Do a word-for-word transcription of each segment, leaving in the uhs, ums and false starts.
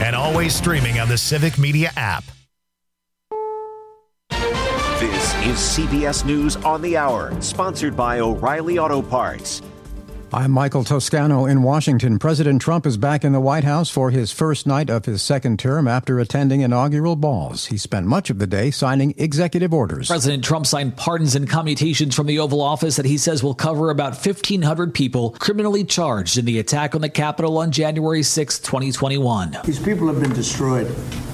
and always streaming on the Civic Media app. This is C B S News on the Hour, sponsored by O'Reilly Auto Parts. I'm Michael Toscano in Washington. President Trump is back in the White House for his first night of his second term after attending inaugural balls. He spent much of the day signing executive orders. President Trump signed pardons and commutations from the Oval Office that he says will cover about fifteen hundred people criminally charged in the attack on the Capitol on January sixth, twenty twenty-one. These people have been destroyed.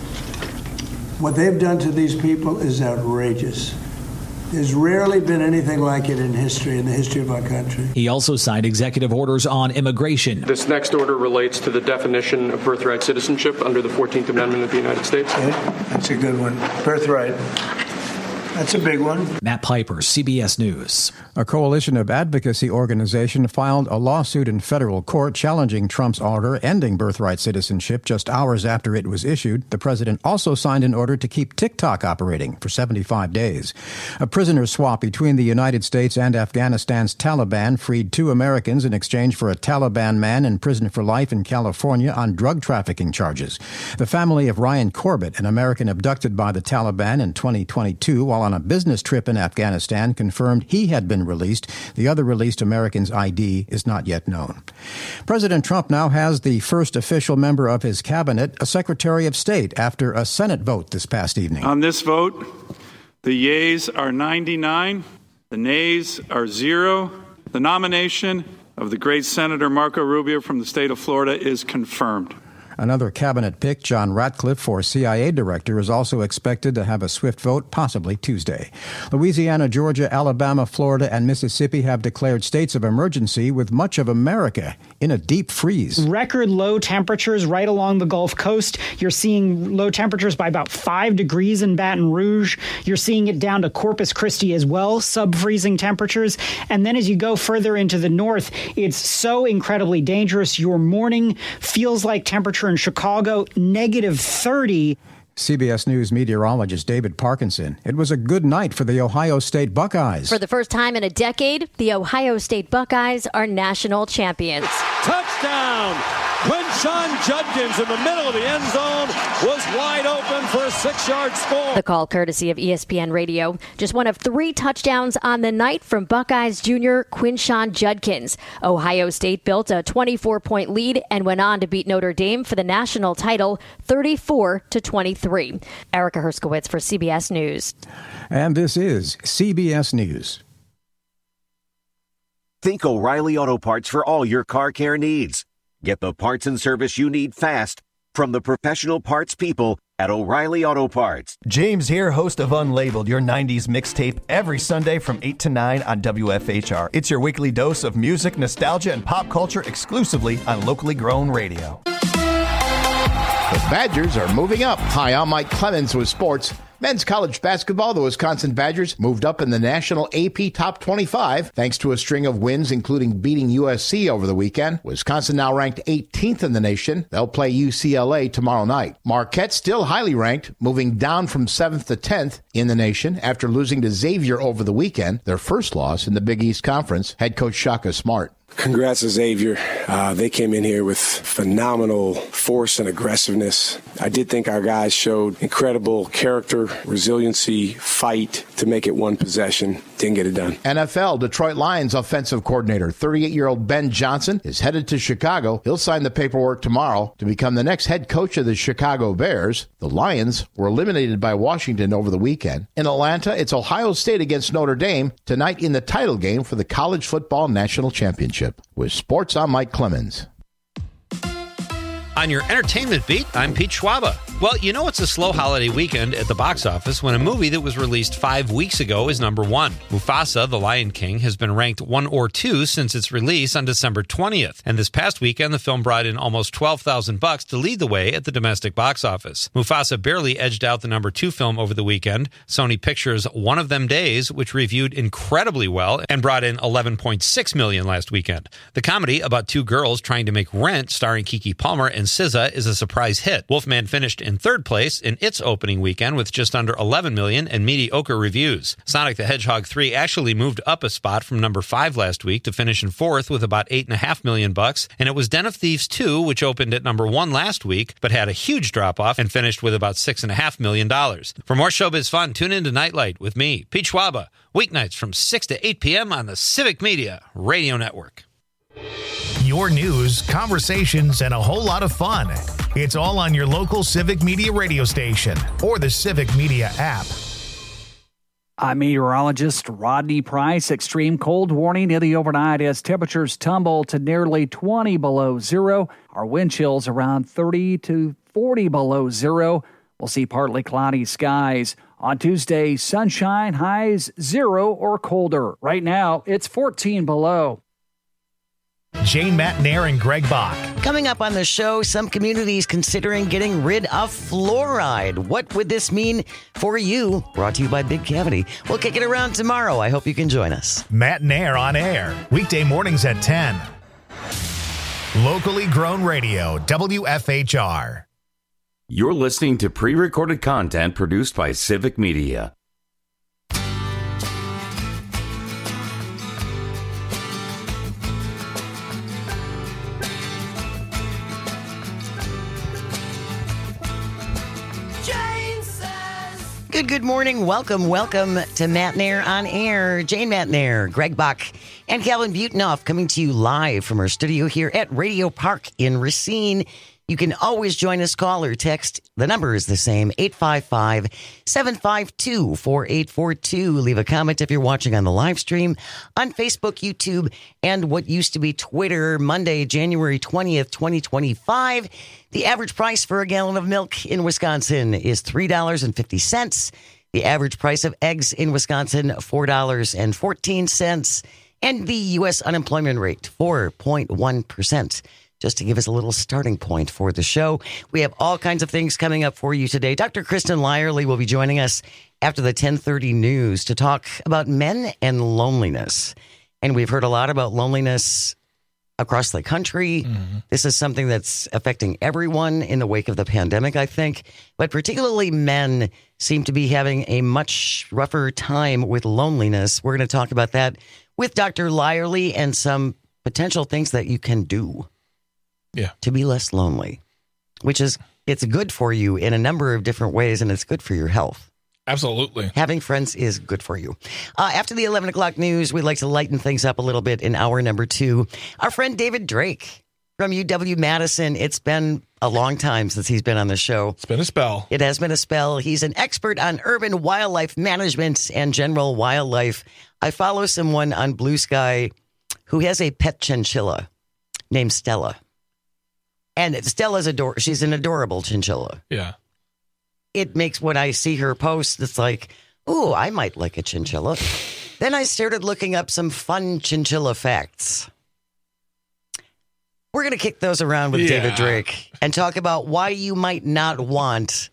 What they've done to these people is outrageous. There's rarely been anything like it in history, in the history of our country. He also signed executive orders on immigration. This next order relates to the definition of birthright citizenship under the fourteenth Amendment of the United States. Yeah, that's a good one. Birthright. That's a big one. Matt Piper, C B S News. A coalition of advocacy organizations filed a lawsuit in federal court challenging Trump's order ending birthright citizenship just hours after it was issued. The president also signed an order to keep TikTok operating for seventy-five days. A prisoner swap between the United States and Afghanistan's Taliban freed two Americans in exchange for a Taliban man in prison for life in California on drug trafficking charges. The family of Ryan Corbett, an American abducted by the Taliban in twenty twenty-two while on a business trip in Afghanistan, confirmed he had been released. The other released American's I D is not yet known. President Trump now has the first official member of his cabinet, a Secretary of State, after a Senate vote this past evening. On this vote, the yeas are ninety-nine, the nays are zero. The nomination of the great Senator Marco Rubio from the state of Florida is confirmed. Another cabinet pick, John Ratcliffe, for C I A director, is also expected to have a swift vote, possibly Tuesday. Louisiana, Georgia, Alabama, Florida, and Mississippi have declared states of emergency, with much of America in a deep freeze. Record low temperatures right along the Gulf Coast. You're seeing low temperatures by about five degrees in Baton Rouge. You're seeing it down to Corpus Christi as well, sub-freezing temperatures. And then as you go further into the north, it's so incredibly dangerous. Your morning feels like temperature in Chicago, negative thirty. C B S News meteorologist David Parkinson. It was a good night for the Ohio State Buckeyes. For the first time in a decade, the Ohio State Buckeyes are national champions. Touchdown! Quinshon Judkins in the middle of the end zone was wide open for a six-yard score. The call courtesy of E S P N Radio. Just one of three touchdowns on the night from Buckeyes junior Quinshon Judkins. Ohio State built a twenty-four point lead and went on to beat Notre Dame for the national title thirty-four to twenty-three. Erica Herskowitz for C B S News. And this is C B S News. Think O'Reilly Auto Parts for all your car care needs. Get the parts and service you need fast from the professional parts people at O'Reilly Auto Parts. James here, host of Unlabeled, your nineties mixtape, every Sunday from eight to nine on W F H R. It's your weekly dose of music, nostalgia, and pop culture exclusively on locally grown radio. The Badgers are moving up. Hi, I'm Mike Clemens with sports. Men's college basketball, the Wisconsin Badgers moved up in the national A P Top twenty-five thanks to a string of wins, including beating U S C over the weekend. Wisconsin now ranked eighteenth in the nation. They'll play U C L A tomorrow night. Marquette still highly ranked, moving down from seventh to tenth in the nation after losing to Xavier over the weekend, their first loss in the Big East Conference. Head coach Shaka Smart. Congrats to Xavier. Uh, they came in here with phenomenal force and aggressiveness. I did think our guys showed incredible character, resiliency, fight to make it one possession. Didn't get it done. N F L, Detroit Lions offensive coordinator, thirty-eight-year-old Ben Johnson, is headed to Chicago. He'll sign the paperwork tomorrow to become the next head coach of the Chicago Bears. The Lions were eliminated by Washington over the weekend. In Atlanta, it's Ohio State against Notre Dame tonight in the title game for the College Football National Championship. With sports, I'm Mike Clemens. On your entertainment beat, I'm Pete Schwaba. Well, you know it's a slow holiday weekend at the box office when a movie that was released five weeks ago is number one. Mufasa, The Lion King, has been ranked one or two since its release on December twentieth. And this past weekend, the film brought in almost twelve thousand bucks to lead the way at the domestic box office. Mufasa barely edged out the number two film over the weekend, Sony Pictures' One of Them Days, which reviewed incredibly well and brought in eleven point six million dollars last weekend. The comedy about two girls trying to make rent, starring Keke Palmer and and S Z A is a surprise hit. Wolfman finished in third place in its opening weekend with just under eleven million and mediocre reviews. Sonic the Hedgehog three actually moved up a spot from number five last week to finish in fourth with about eight and a half million bucks, and it was Den of Thieves two, which opened at number one last week, but had a huge drop-off and finished with about six and a half million dollars. For more showbiz fun, tune in to Nightlight with me, Pete Schwaba, weeknights from six to eight p.m. on the Civic Media Radio Network. Your news, conversations, and a whole lot of fun. It's all on your local Civic Media radio station or the Civic Media app. I'm meteorologist Rodney Price. Extreme cold warning in the overnight as temperatures tumble to nearly twenty below zero. Our wind chills around thirty to forty below zero. We'll see partly cloudy skies. On Tuesday, sunshine, highs zero or colder. Right now, it's fourteen below. Jane Matnair and Greg Bach. Coming up on the show, some communities considering getting rid of fluoride. What would this mean for you? Brought to you by Big Cavity. We'll kick it around tomorrow. I hope you can join us. Matnair on air, weekday mornings at ten. Locally grown radio, W F H R. You're listening to pre-recorded content produced by Civic Media. Good, good morning. Welcome, welcome to Matnair on Air. Jane Matnair, Greg Bach, and Calvin Butenoff coming to you live from our studio here at Radio Park in Racine. You can always join us, call or text. The number is the same, eight five five, seven five two, four eight four two. Leave a comment if you're watching on the live stream on Facebook, YouTube, and what used to be Twitter. Monday, January twentieth, twenty twenty-five. The average price for a gallon of milk in Wisconsin is three dollars and fifty cents. The average price of eggs in Wisconsin, four dollars and fourteen cents. And the U S unemployment rate, four point one percent. Just to give us a little starting point for the show. We have all kinds of things coming up for you today. Doctor Kristen Lyerly will be joining us after the ten thirty news to talk about men and loneliness. And we've heard a lot about loneliness across the country. Mm-hmm. This is something that's affecting everyone in the wake of the pandemic, I think. But particularly men seem to be having a much rougher time with loneliness. We're going to talk about that with Doctor Lyerly and some potential things that you can do. Yeah. To be less lonely, which is, it's good for you in a number of different ways, and it's good for your health. Absolutely. Having friends is good for you. Uh, after the eleven o'clock news, we'd like to lighten things up a little bit in hour number two. Our friend David Drake from U W-Madison. It's been a long time since he's been on the show. It's been a spell. It has been a spell. He's an expert on urban wildlife management and general wildlife. I follow someone on Blue Sky who has a pet chinchilla named Stella. And Stella's ador- she's an adorable chinchilla. Yeah. It makes, when I see her post, it's like, ooh, I might like a chinchilla. Then I started looking up some fun chinchilla facts. We're going to kick those around with yeah. David Drake and talk about why you might not want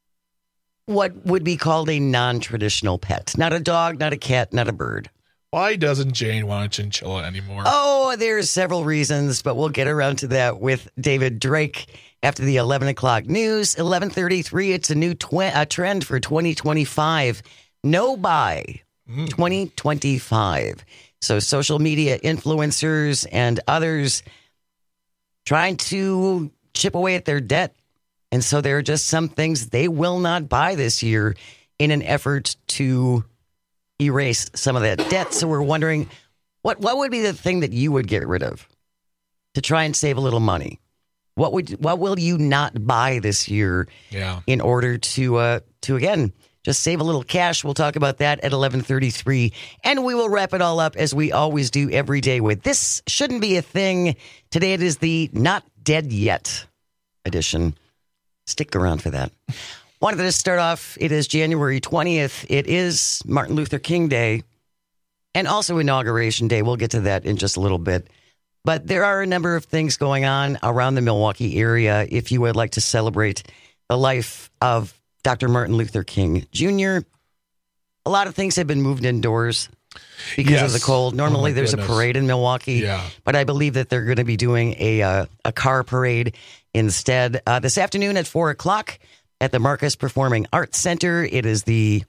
what would be called a non-traditional pet. Not a dog, not a cat, not a bird. Why doesn't Jane want a chinchilla anymore? Oh, there's several reasons, but we'll get around to that with David Drake after the eleven o'clock news. eleven thirty-three, it's a new tw- a trend for twenty twenty-five. No buy mm. twenty twenty-five. So social media influencers and others trying to chip away at their debt. And so there are just some things they will not buy this year in an effort to erase some of that debt. So we're wondering, what what would be the thing that you would get rid of to try and save a little money? What would what will you not buy this year yeah. in order to uh, to again just save a little cash? We'll talk about that at eleven thirty-three, and we will wrap it all up as we always do every day with This Shouldn't Be a Thing. Today it is the Not Dead Yet edition. Stick around for that. Wanted to start off, it is January twentieth. It is Martin Luther King Day and also Inauguration Day. We'll get to that in just a little bit. But there are a number of things going on around the Milwaukee area if you would like to celebrate the life of Doctor Martin Luther King Junior A lot of things have been moved indoors because Yes. of the cold. Normally Oh, my there's goodness. a parade in Milwaukee, Yeah. but I believe that they're going to be doing a uh, a car parade instead uh, this afternoon at four o'clock at the Marcus Performing Arts Center. It is the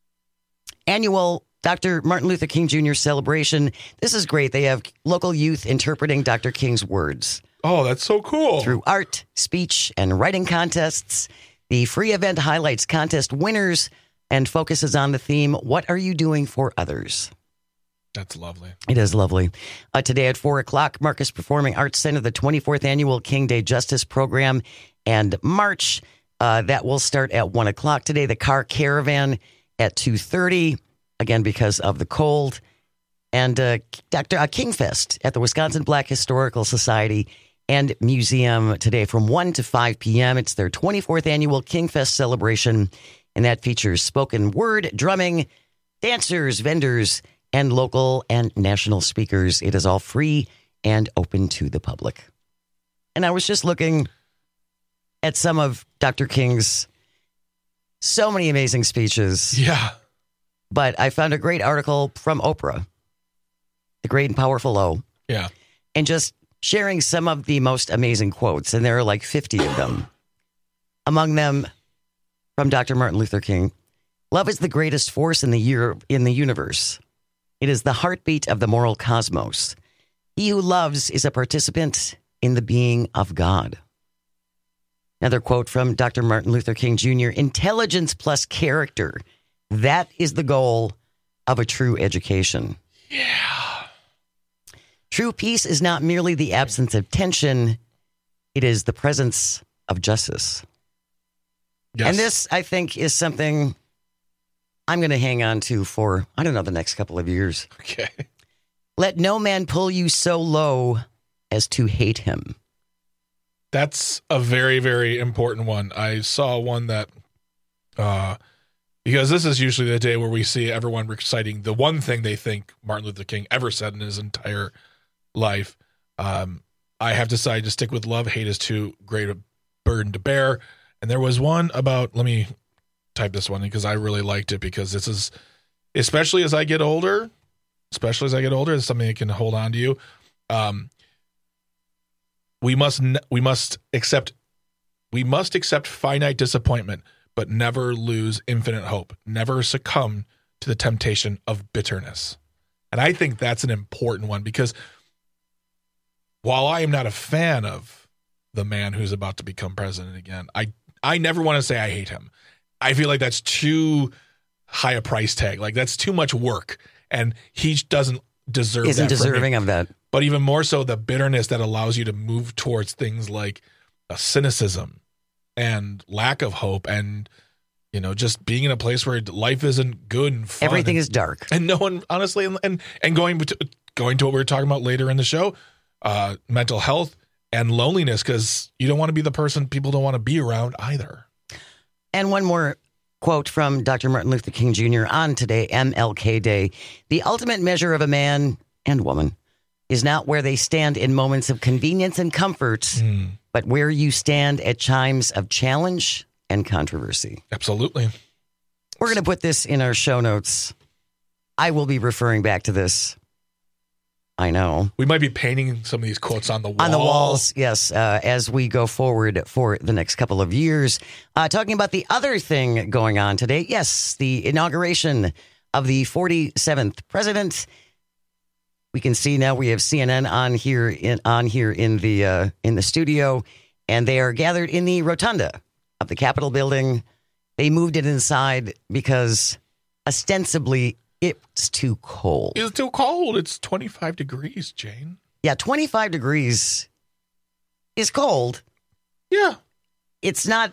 annual Doctor Martin Luther King Junior celebration. This is great. They have local youth interpreting Doctor King's words. Oh, that's so cool. Through art, speech, and writing contests. The free event highlights contest winners and focuses on the theme, What Are You Doing for Others? That's lovely. It is lovely. Uh, today at four o'clock, Marcus Performing Arts Center, the twenty-fourth Annual King Day Justice Program and March. Uh, that will start at one o'clock today. The car caravan at two thirty, again, because of the cold. And uh, Doctor Uh, Kingfest at the Wisconsin Black Historical Society and Museum today from one to five p.m. It's their twenty-fourth Annual Kingfest celebration, and that features spoken word, drumming, dancers, vendors, and local and national speakers. It is all free and open to the public. And I was just looking at some of Doctor King's so many amazing speeches. Yeah. But I found a great article from Oprah, The Great and Powerful O. Yeah. And just sharing some of the most amazing quotes. And there are like fifty of them. Among them, from Doctor Martin Luther King, love is the greatest force in the year in the universe. It is the heartbeat of the moral cosmos. He who loves is a participant in the being of God. Another quote from Doctor Martin Luther King Junior Intelligence plus character. That is the goal of a true education. Yeah. True peace is not merely the absence of tension. It is the presence of justice. Yes. And this, I think, is something I'm going to hang on to for, I don't know, the next couple of years. Okay. Let no man pull you so low as to hate him. That's a very, very important one. I saw one that, uh, because this is usually the day where we see everyone reciting the one thing they think Martin Luther King ever said in his entire life. Um, I have decided to stick with love. Hate is too great a burden to bear. And there was one about, let me type this one because I really liked it, because this is, especially as I get older, especially as I get older, it's something that can hold on to you. Um, we must, we must accept, we must accept finite disappointment, but never lose infinite hope. Never succumb to the temptation of bitterness. And I think that's an important one, because while I am not a fan of the man who's about to become president again, I, I never want to say I hate him. I feel like that's too high a price tag. Like, that's too much work. And he doesn't deserve Isn't that. deserving of that. But even more so, the bitterness that allows you to move towards things like a cynicism and lack of hope, and, you know, just being in a place where life isn't good and fun. Everything and, is dark. And no one, honestly, and and, and going, to, going to what we were talking about later in the show, uh, mental health and loneliness, because you don't want to be the person people don't want to be around either. And one more quote from Doctor Martin Luther King Junior on today, M L K Day. The ultimate measure of a man and woman is not where they stand in moments of convenience and comfort, mm. but where you stand at times of challenge and controversy. Absolutely. We're going to put this in our show notes. I will be referring back to this. I know. We might be painting some of these quotes on the wall. On the walls, yes, uh, as we go forward for the next couple of years. Uh, talking about the other thing going on today, yes, the inauguration of the forty-seventh president. We can see now we have C N N on here in on here in the uh, in the studio, and they are gathered in the rotunda of the Capitol building. They moved it inside because ostensibly it's too cold. It's too cold. It's twenty-five degrees, Jane. Yeah, twenty-five degrees is cold. Yeah. It's not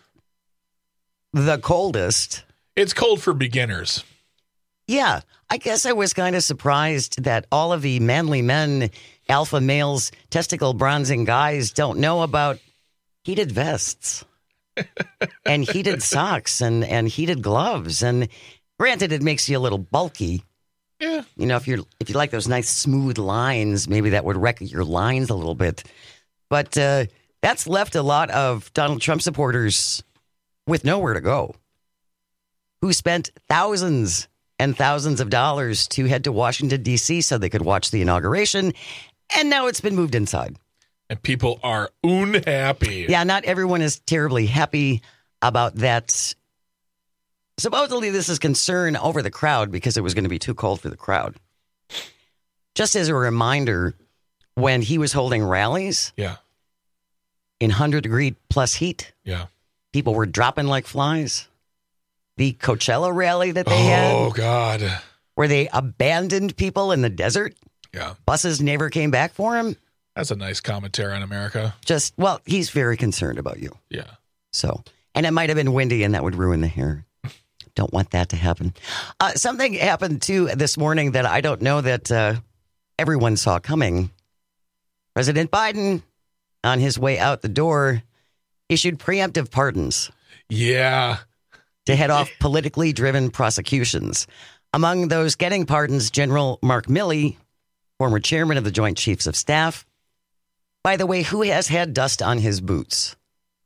the coldest. It's cold for beginners. Yeah. I guess I was kind of surprised that all of the manly men, alpha males, testicle bronzing guys don't know about heated vests and heated socks and, and heated gloves. And granted, it makes you a little bulky. Yeah. You know, if you're if you like those nice smooth lines, maybe that would wreck your lines a little bit. But uh, that's left a lot of Donald Trump supporters with nowhere to go, who spent thousands and thousands of dollars to head to Washington, D C so they could watch the inauguration. And now it's been moved inside. And people are unhappy. Yeah, not everyone is terribly happy about that. Supposedly, this is concern over the crowd because it was going to be too cold for the crowd. Just as a reminder, when he was holding rallies yeah. in one hundred degree plus heat, yeah, people were dropping like flies. The Coachella rally that they oh, had. Oh, God. Where they abandoned people in the desert. Yeah. Buses never came back for him. That's a nice commentary on America. Just, well, he's very concerned about you. Yeah. So, and it might have been windy and that would ruin the hair. Don't want that to happen. Uh, something happened too this morning that I don't know that uh, everyone saw coming. President Biden, on his way out the door, issued preemptive pardons. Yeah. To head off politically driven prosecutions. Among those getting pardons, General Mark Milley, former chairman of the Joint Chiefs of Staff. By the way, who has had dust on his boots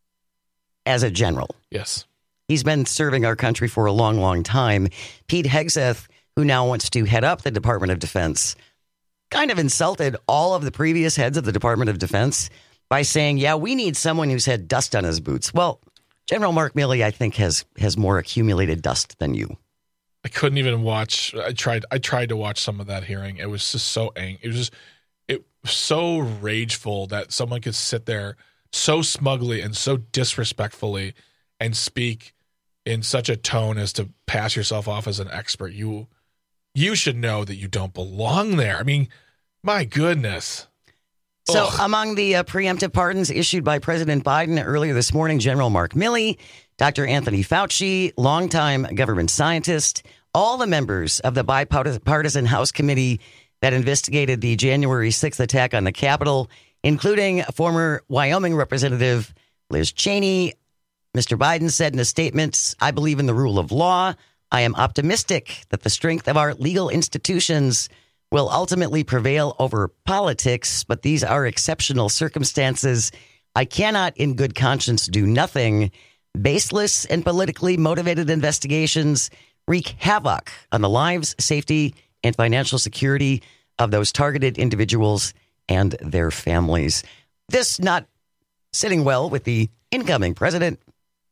as a general? Yes. He's been serving our country for a long, long time. Pete Hegseth, who now wants to head up the Department of Defense, kind of insulted all of the previous heads of the Department of Defense by saying, yeah, we need someone who's had dust on his boots. Well, General Mark Milley, I think, has has more accumulated dust than you. I couldn't even watch. I tried. I tried to watch some of that hearing. It was just so angry. It was just it was so rageful that someone could sit there so smugly and so disrespectfully and speak in such a tone as to pass yourself off as an expert. You you should know that you don't belong there. I mean, my goodness. So Ugh. among the uh, preemptive pardons issued by President Biden earlier this morning, General Mark Milley, Doctor Anthony Fauci, longtime government scientist, all the members of the bipartisan House committee that investigated the January sixth attack on the Capitol, including former Wyoming Representative Liz Cheney. Mister Biden said in a statement, I believe in the rule of law. I am optimistic that the strength of our legal institutions will ultimately prevail over politics, but these are exceptional circumstances. I cannot, in good conscience, do nothing. Baseless and politically motivated investigations wreak havoc on the lives, safety, and financial security of those targeted individuals and their families. This not sitting well with the incoming president.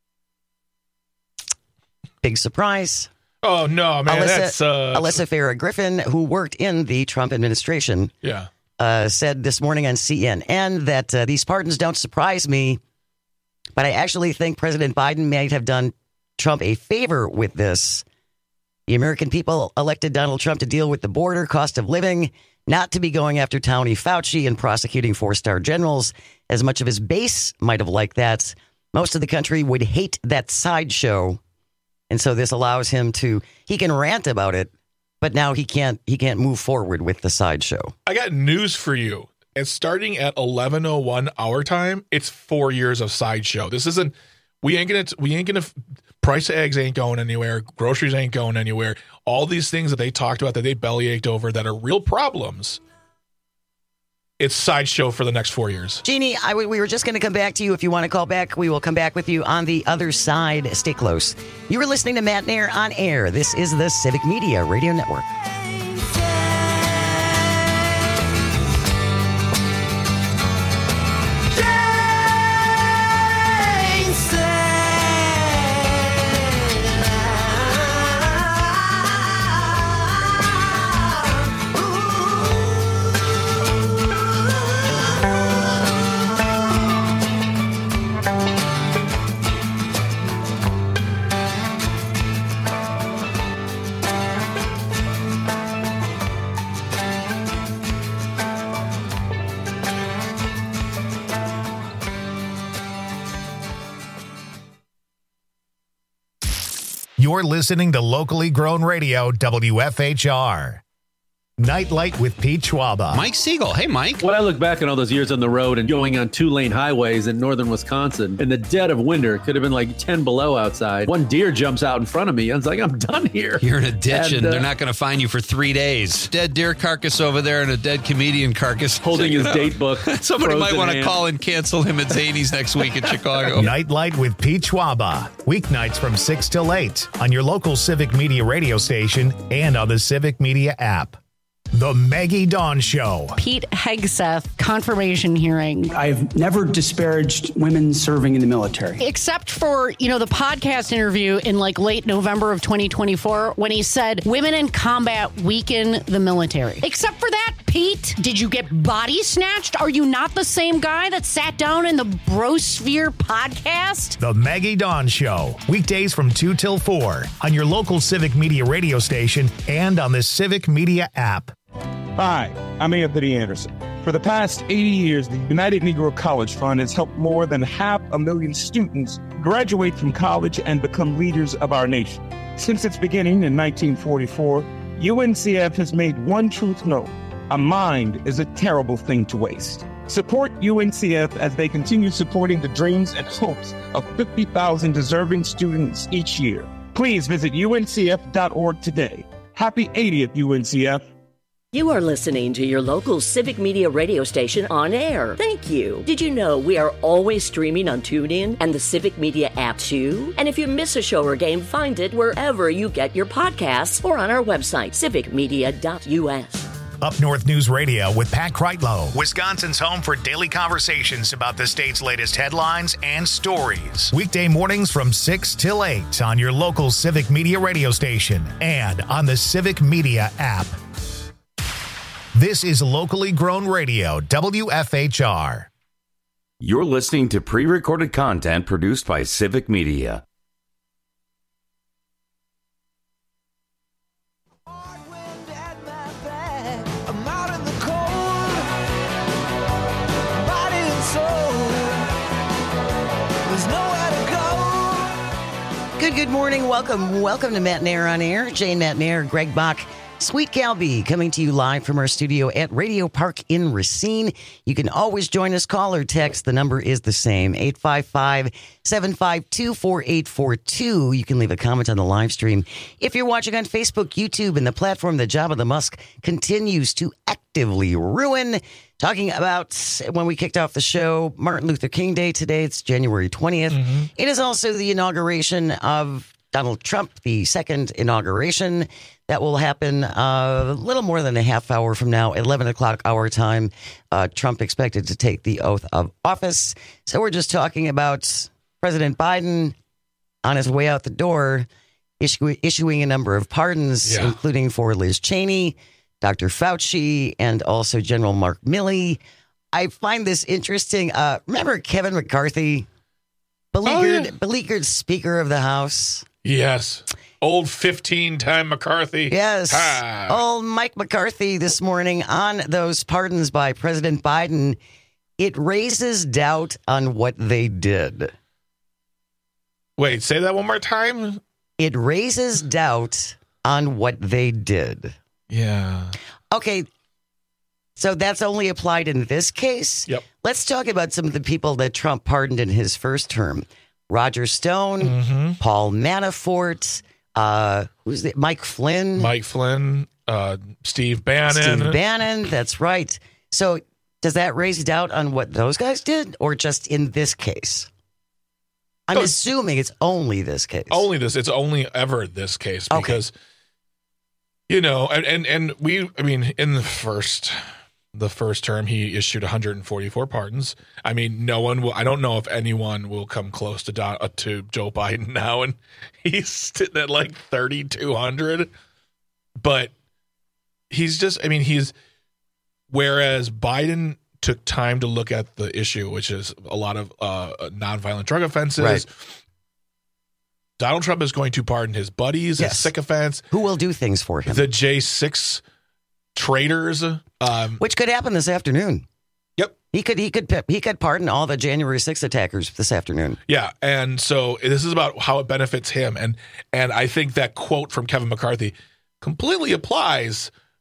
Big surprise. Oh, no, man. Alyssa, that's, uh... Alyssa Farah Griffin, who worked in the Trump administration, yeah, uh, said this morning on C N N that uh, these pardons don't surprise me, but I actually think President Biden might have done Trump a favor with this. The American people elected Donald Trump to deal with the border, cost of living, not to be going after Tony Fauci and prosecuting four-star generals. As much of his base might have liked that, most of the country would hate that sideshow. And so this allows him to, he can rant about it, but now he can't, he can't move forward with the sideshow. I got news for you. And starting at eleven oh one our time, it's four years of sideshow. This isn't, we ain't going to, we ain't going to, price of eggs ain't going anywhere. Groceries ain't going anywhere. All these things that they talked about that they bellyached over that are real problems. It's sideshow for the next four years. Jeannie, I, we were just going to come back to you. If you want to call back, we will come back with you on the other side. Stay close. You were listening to Matt Nair on air. This is the Civic Media Radio Network. You're listening to locally grown radio W F H R. Nightlight with Pete Schwaba. Mike Siegel. Hey, Mike. When I look back on all those years on the road and going on two-lane highways in northern Wisconsin, in the dead of winter, it could have been like ten below outside. One deer jumps out in front of me. I was like, I'm done here. You're in a ditch, and, And, uh, they're not going to find you for three days. Dead deer carcass over there and a dead comedian carcass. Holding his date book. Somebody might frozen want to hand. call and cancel him at Zany's next week in Chicago. Nightlight with Pete Schwaba. Weeknights from six till eight on your local Civic Media radio station and on the Civic Media app. The Maggie Dawn Show. Pete Hegseth confirmation hearing. I've never disparaged women serving in the military. Except for, you know, the podcast interview in like late November of twenty twenty-four when he said women in combat weaken the military. Except for that, Pete, did you get body snatched? Are you not the same guy that sat down in the Brosphere podcast? The Maggie Dawn Show. Weekdays from two till four on your local Civic Media radio station and on the Civic Media app. Hi, I'm Anthony Anderson. For the past eighty years, the United Negro College Fund has helped more than half a million students graduate from college and become leaders of our nation. Since its beginning in nineteen forty-four, U N C F has made one truth known: a mind is a terrible thing to waste. Support U N C F as they continue supporting the dreams and hopes of fifty thousand deserving students each year. Please visit U N C F dot org today. Happy eightieth, U N C F. You are listening to your local Civic Media radio station on air. Thank you. Did you know we are always streaming on TuneIn and the Civic Media app too? And if you miss a show or game, find it wherever you get your podcasts or on our website, civic media dot u s. Up North News Radio with Pat Kreitlow, Wisconsin's home for daily conversations about the state's latest headlines and stories. Weekday mornings from six till eight on your local Civic Media radio station and on the Civic Media app. This is locally grown radio, W F H R. You're listening to pre-recorded content produced by Civic Media. Good, good morning. Welcome, welcome to Matt Nair on Air. Jane Matt Nair, Greg Bach, Sweet Gal B, coming to you live from our studio at Radio Park in Racine. You can always join us, call or text. The number is the same, eight five five, seven five two, four eight four two. You can leave a comment on the live stream. If you're watching on Facebook, YouTube, and the platform that Jabba the Musk continues to actively ruin, talking about when we kicked off the show, Martin Luther King Day today. It's January twentieth. Mm-hmm. It is also the inauguration of Donald Trump, the second inauguration. That will happen uh, a little more than a half hour from now, eleven o'clock our time. Uh, Trump expected to take the oath of office. So we're just talking about President Biden on his way out the door, issue, issuing a number of pardons, yeah. including for Liz Cheney, Doctor Fauci, and also General Mark Milley. I find this interesting. Uh, remember Kevin McCarthy, beleaguered, oh, yeah. beleaguered Speaker of the House? Yes. Old fifteen-time McCarthy. Yes. Ha. Old Mike McCarthy this morning on those pardons by President Biden. It raises doubt on what they did. Wait, say that one more time? It raises doubt on what they did. Yeah. Okay. So that's only applied in this case. Yep. Let's talk about some of the people that Trump pardoned in his first term. Roger Stone, mm-hmm. Paul Manafort, uh, who's the, Mike Flynn. Mike Flynn, uh, Steve Bannon. Steve Bannon, that's right. So does that raise doubt on what those guys did or just in this case? I'm oh, assuming it's only this case. Only this. It's only ever this case because, okay. you know, and, and, and we, I mean, in the first... The first term, he issued one hundred forty-four pardons. I mean, no one will. I don't know if anyone will come close to Don, uh, to Joe Biden now, and he's sitting at like thirty-two hundred. But he's just. I mean, he's. Whereas Biden took time to look at the issue, which is a lot of uh, nonviolent drug offenses. Right. Donald Trump is going to pardon his buddies, yes. his sycophants, who will do things for him. The J six traitors. Um, Which could happen this afternoon. Yep. He could he could he could pardon all the January sixth attackers this afternoon. Yeah, and so this is about how it benefits him, and and I think that quote from Kevin McCarthy completely applies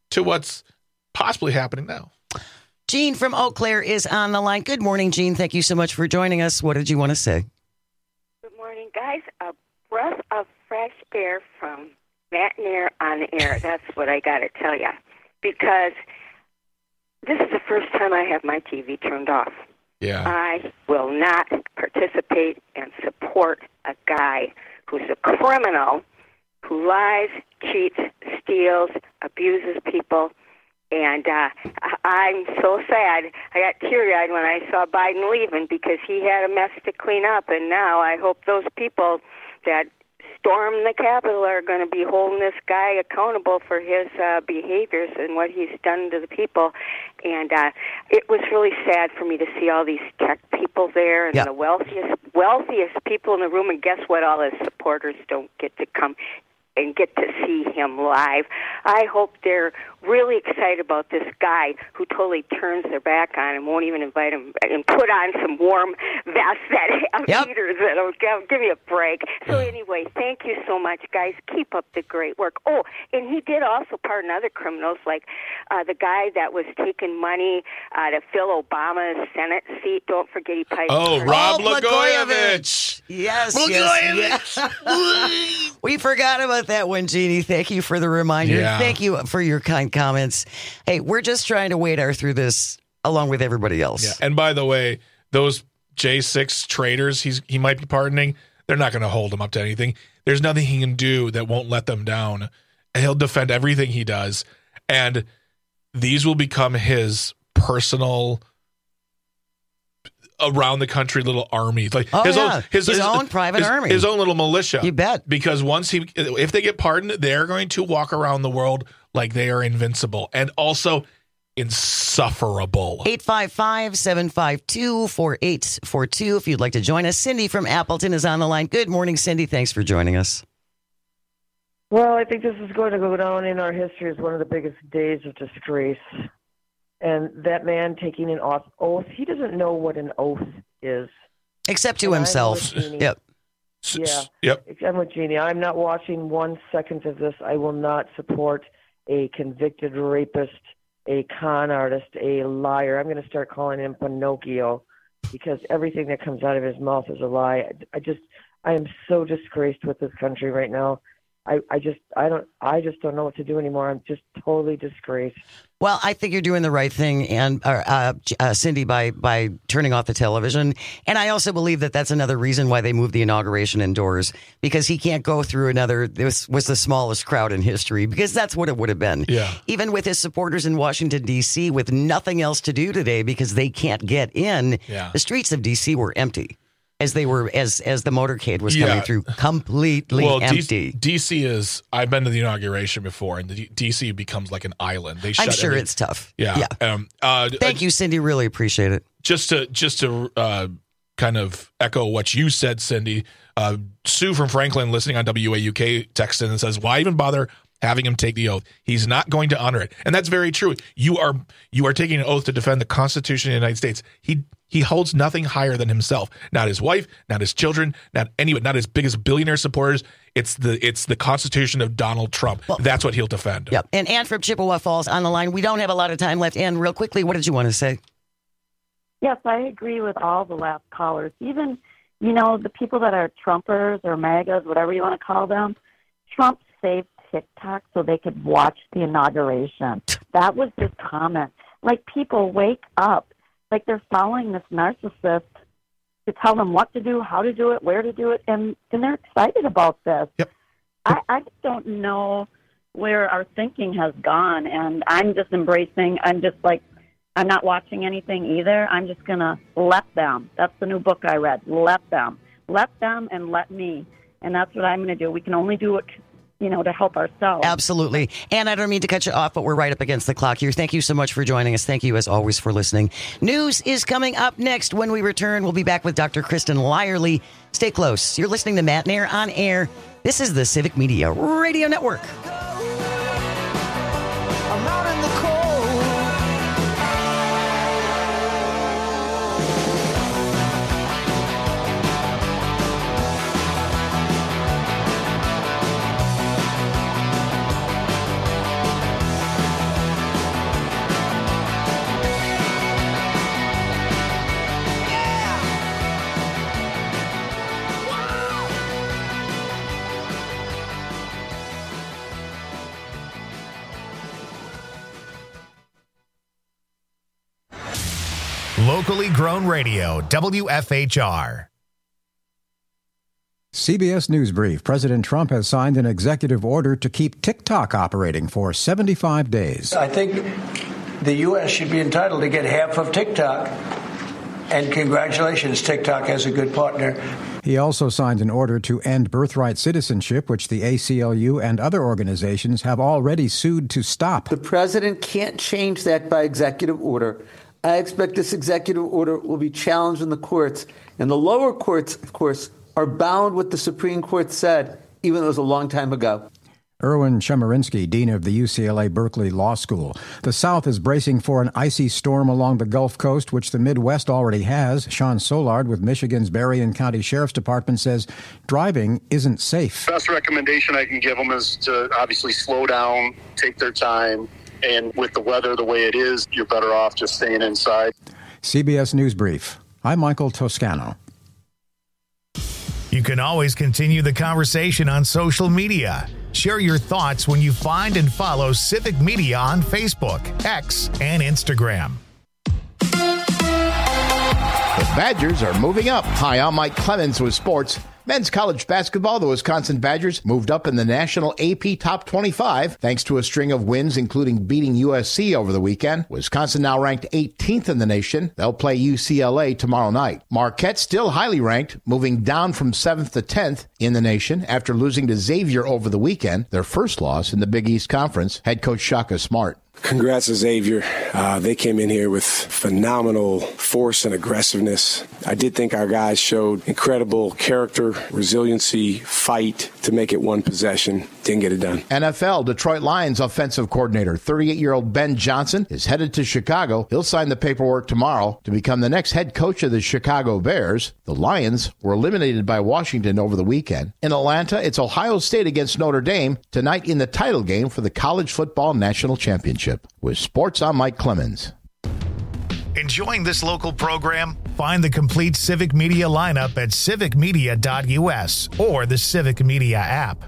to what's possibly happening now. Gene from Eau Claire is on the line. Good morning, Gene. Thank you so much for joining us. What did you want to say? Good morning, guys. A breath of fresh air from Matt Nair on the air. That's what I got to tell you. Because this is the first time I have my T V turned off. Yeah. I will not participate and support a guy who's a criminal, who lies, cheats, steals, abuses people. And uh, I'm so sad. I got teary-eyed when I saw Biden leaving because he had a mess to clean up. And now I hope those people that stormed the Capitol are going to be holding this guy accountable for his uh, behaviors and what he's done to the people. And uh, it was really sad for me to see all these tech people there and yep. the wealthiest, wealthiest people in the room. And guess what? All his supporters don't get to come and get to see him live. I hope they're really excited about this guy who totally turns their back on him, won't even invite him, and put on some warm vests that have yep. heaters that'll give, give me a break. So anyway, thank you so much, guys. Keep up the great work. Oh, and he did also pardon other criminals, like uh, the guy that was taking money uh, to fill Obama's Senate seat. Don't forget he piped. Oh, Rob oh, Blagojevich. Yes, Blagojevich. yes, yes. We forgot about that one, Jeannie. Thank you for the reminder. Yeah. Thank you for your kind comments. Hey, we're just trying to wade our through this along with everybody else. Yeah. And by the way, those J six traitors he's he might be pardoning, they're not going to hold him up to anything. There's nothing he can do that won't let them down. And he'll defend everything he does. And these will become his personal around the country little army, like oh, his yeah. own his, his, his own private his, army, his own little militia. You bet. Because once he, if they get pardoned, they're going to walk around the world like they are invincible and also insufferable. eight five five, seven five two, four eight four two. If you'd like to join us, Cindy from Appleton is on the line. Good morning, Cindy. Thanks for joining us. Well, I think this is going to go down in our history as one of the biggest days of disgrace. And that man taking an oath, he doesn't know what an oath is. Except to and himself. Yep. Yeah. Yep. I'm with Jeannie. I'm not watching one second of this. I will not support a convicted rapist, a con artist, a liar. I'm going to start calling him Pinocchio because everything that comes out of his mouth is a lie. I just, I am so disgraced with this country right now. I, I just, I don't, I just don't know what to do anymore. I'm just totally disgraced. Well, I think you're doing the right thing, and uh, uh, Cindy, by by turning off the television. And I also believe that that's another reason why they moved the inauguration indoors, because he can't go through another. This was the smallest crowd in history, because that's what it would have been. Yeah. Even with his supporters in Washington, D C, with nothing else to do today because they can't get in, yeah. the streets of D C were empty. As they were, as as the motorcade was coming yeah. through, completely well, empty. D C is. I've been to the inauguration before, and the D C becomes like an island. They. Shut I'm sure every, it's tough. Yeah. yeah. Um, uh, Thank uh, you, Cindy. Really appreciate it. Just to just to uh, kind of echo what you said, Cindy. Uh, Sue from Franklin, listening on W A U K, texts in and says, "Why even bother having him take the oath? He's not going to honor it." And that's very true. You are you are taking an oath to defend the Constitution of the United States. He. He holds nothing higher than himself. Not his wife, not his children, not anyone, not his biggest billionaire supporters. It's the it's the Constitution of Donald Trump. Well, that's what he'll defend. Yep. And Ann from Chippewa Falls on the line. We don't have a lot of time left. Ann, real quickly, what did you want to say? Yes, I agree with all the last callers. Even, you know, the people that are Trumpers or MAGAs, whatever you want to call them, Trump saved TikTok so they could watch the inauguration. That was his comment. Like, people, wake up. Like, they're following this narcissist to tell them what to do, how to do it, where to do it, and, and they're excited about this. Yep. I, I just don't know where our thinking has gone, and I'm just embracing, I'm just like, I'm not watching anything either. I'm just going to let them. That's the new book I read. Let them. Let them and let me. And that's what I'm going to do. We can only do it, you know, to help ourselves. Absolutely. And I don't mean to cut you off, but we're right up against the clock here. Thank you so much for joining us. Thank you, as always, for listening. News is coming up next. When we return, we'll be back with Doctor Kristen Lyerly. Stay close. You're listening to Matt Nair on Air. This is the Civic Media Radio Network. I'm out in the cold. Locally grown radio, W F H R. C B S News Brief. President Trump has signed an executive order to keep TikTok operating for seventy-five days. I think the U S should be entitled to get half of TikTok. And congratulations, TikTok has a good partner. He also signed an order to end birthright citizenship, which the A C L U and other organizations have already sued to stop. The president can't change that by executive order. I expect this executive order will be challenged in the courts. And the lower courts, of course, are bound what the Supreme Court said, even though it was a long time ago. Erwin Chemerinsky, dean of the U C L A Berkeley Law School. The South is bracing for an icy storm along the Gulf Coast, which the Midwest already has. Sean Sollard with Michigan's Berrien County Sheriff's Department says driving isn't safe. Best recommendation I can give them is to obviously slow down, take their time, and with the weather the way it is, you're better off just staying inside. C B S News Brief. I'm Michael Toscano. You can always continue the conversation on social media. Share your thoughts when you find and follow Civic Media on Facebook, X, and Instagram. The Badgers are moving up. Hi, I'm Mike Clemens with sports. Men's college basketball, the Wisconsin Badgers moved up in the national A P Top twenty-five thanks to a string of wins, including beating U S C over the weekend. Wisconsin now ranked eighteenth in the nation. They'll play U C L A tomorrow night. Marquette still highly ranked, moving down from seventh to tenth in the nation after losing to Xavier over the weekend, their first loss in the Big East Conference. Head coach Shaka Smart. Congrats to Xavier. Uh, they came in here with phenomenal force and aggressiveness. I did think our guys showed incredible character, resiliency, fight to make it one possession. Didn't get it done. N F L Detroit Lions offensive coordinator, thirty-eight-year-old Ben Johnson, is headed to Chicago. He'll sign the paperwork tomorrow to become the next head coach of the Chicago Bears. The Lions were eliminated by Washington over the weekend. In Atlanta, it's Ohio State against Notre Dame tonight in the title game for the College Football National Championship. With sports, I'm Mike Clemens. Enjoying this local program? Find the complete Civic Media lineup at civic media dot U S or the Civic Media app.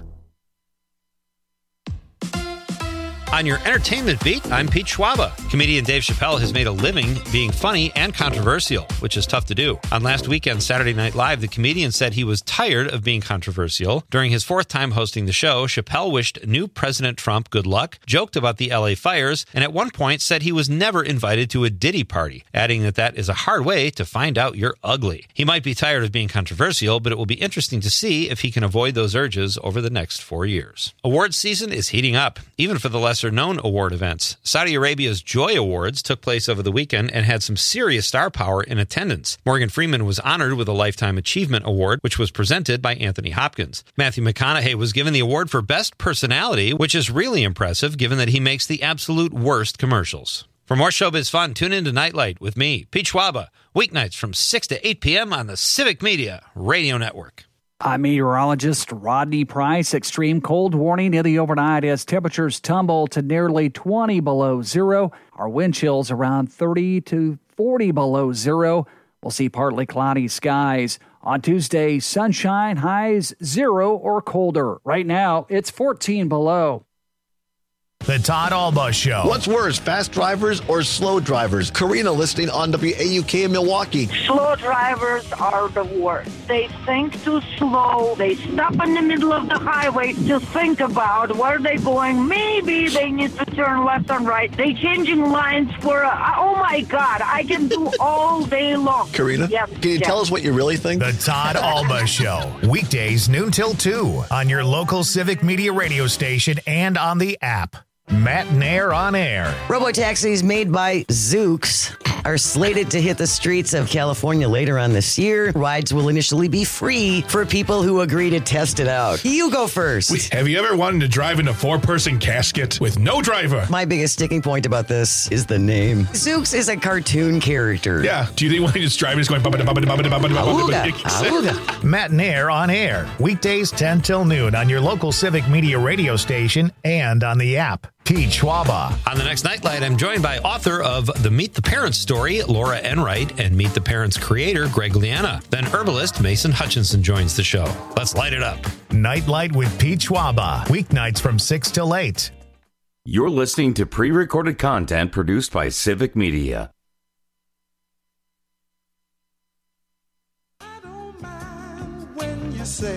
On your entertainment beat, I'm Pete Schwaba. Comedian Dave Chappelle has made a living being funny and controversial, which is tough to do. On last weekend's Saturday Night Live, the comedian said he was tired of being controversial. During his fourth time hosting the show, Chappelle wished new President Trump good luck, joked about the L A fires, and at one point said he was never invited to a Diddy party, adding that that is a hard way to find out you're ugly. He might be tired of being controversial, but it will be interesting to see if he can avoid those urges over the next four years. Awards season is heating up, even for the lesser known award events. Saudi Arabia's Joy Awards took place over the weekend and had some serious star power in attendance. Morgan Freeman was honored with a Lifetime Achievement Award, which was presented by Anthony Hopkins. Matthew McConaughey was given the award for Best Personality, which is really impressive given that he makes the absolute worst commercials. For more showbiz fun, tune in to Nightlight with me, Pete Schwaba, weeknights from six to eight p.m. on the Civic Media Radio Network. I'm meteorologist Rodney Price. Extreme cold warning in the overnight as temperatures tumble to nearly twenty below zero. Our wind chills around thirty to forty below zero. We'll see partly cloudy skies. On Tuesday, sunshine, highs zero or colder. Right now, it's fourteen below. The Todd Alba Show. What's worse, fast drivers or slow drivers? Karina listening on W A U K in Milwaukee. Slow drivers are the worst. They think too slow. They stop in the middle of the highway to think about where they're going. Maybe they need to turn left and right. They changing lines for, a, oh my God, I can do all day long. Karina, yep, can you yep. tell us what you really think? The Todd Alba Show. Weekdays noon till two on your local Civic Media radio station and on the app. Matt Nair on air. Robotaxis made by Zoox are slated to hit the streets of California later on this year. Rides will initially be free for people who agree to test it out. You go first. Wait, have you ever wanted to drive in a four-person casket with no driver? My biggest sticking point about this is the name. Zoox is a cartoon character. Yeah. Do you think when you just drive, it's going... Matt Nair on air. Weekdays ten till noon on your local Civic Media radio station and on the app. Pete Schwaba. On the next Nightlight, I'm joined by author of the Meet the Parents story, Laura Enright, and Meet the Parents creator, Greg Liana. Then herbalist Mason Hutchinson joins the show. Let's light it up. Nightlight with Pete Schwaba. Weeknights from six till eight. You're listening to pre-recorded content produced by Civic Media. say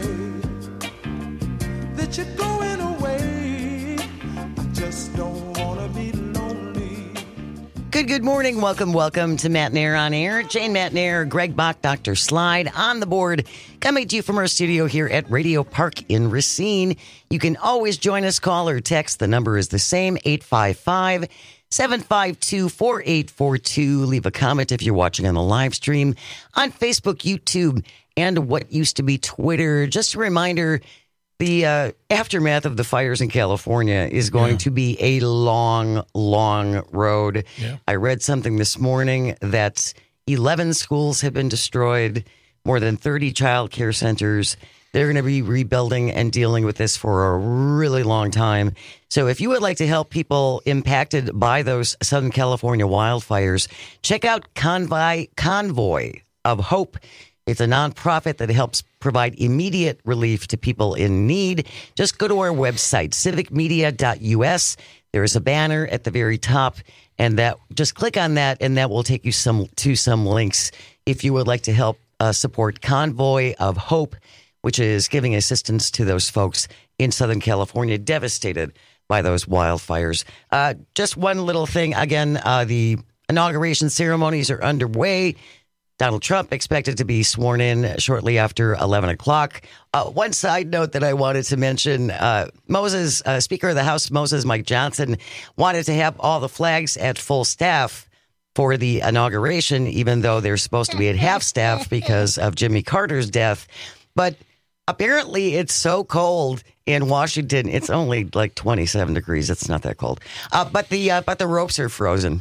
that you're going away. I just don't want to be lonely. Good, good morning. Welcome, welcome to Matt Nair on Air. Jane Matt Nair, Greg Bach, Doctor Slide on the board. Coming to you from our studio here at Radio Park in Racine. You can always join us, call or text. The number is the same, eight five five, seven five two, four eight four two. Leave a comment if you're watching on the live stream on Facebook, YouTube, and what used to be Twitter. Just a reminder, the uh, aftermath of the fires in California is going yeah. to be a long, long road. Yeah. I read something this morning that eleven schools have been destroyed, more than thirty child care centers. They're going to be rebuilding and dealing with this for a really long time. So if you would like to help people impacted by those Southern California wildfires, check out Convoy, Convoy of Hope. It's a nonprofit that helps provide immediate relief to people in need. Just go to our website, civic media dot u s. There is a banner at the very top, and that just click on that, and that will take you some to some links if you would like to help uh, support Convoy of Hope, which is giving assistance to those folks in Southern California devastated by those wildfires. Uh, just one little thing. Again, uh, the inauguration ceremonies are underway. Donald Trump expected to be sworn in shortly after eleven o'clock. Uh, one side note that I wanted to mention, uh, Moses, uh, Speaker of the House, Moses Mike Johnson, wanted to have all the flags at full staff for the inauguration, even though they're supposed to be at half staff because of Jimmy Carter's death. But apparently it's so cold in Washington. It's only like twenty-seven degrees. It's not that cold. Uh, but the uh, but the ropes are frozen,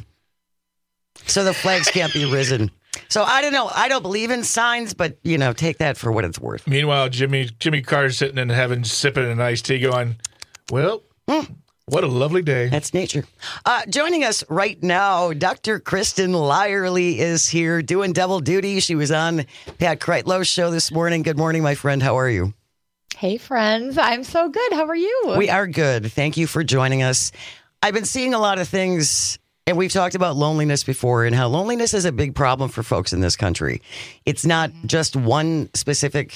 so the flags can't be risen. So I don't know. I don't believe in signs, but, you know, take that for what it's worth. Meanwhile, Jimmy Jimmy Carter's sitting in heaven, sipping an iced tea going, well, mm. what a lovely day. That's nature. Uh, joining us right now, Doctor Kristen Lyerly is here doing double duty. She was on Pat Kreitlow's show this morning. Good morning, my friend. How are you? Hey, friends. I'm so good. How are you? We are good. Thank you for joining us. I've been seeing a lot of things. And we've talked about loneliness before and how loneliness is a big problem for folks in this country. It's not just one specific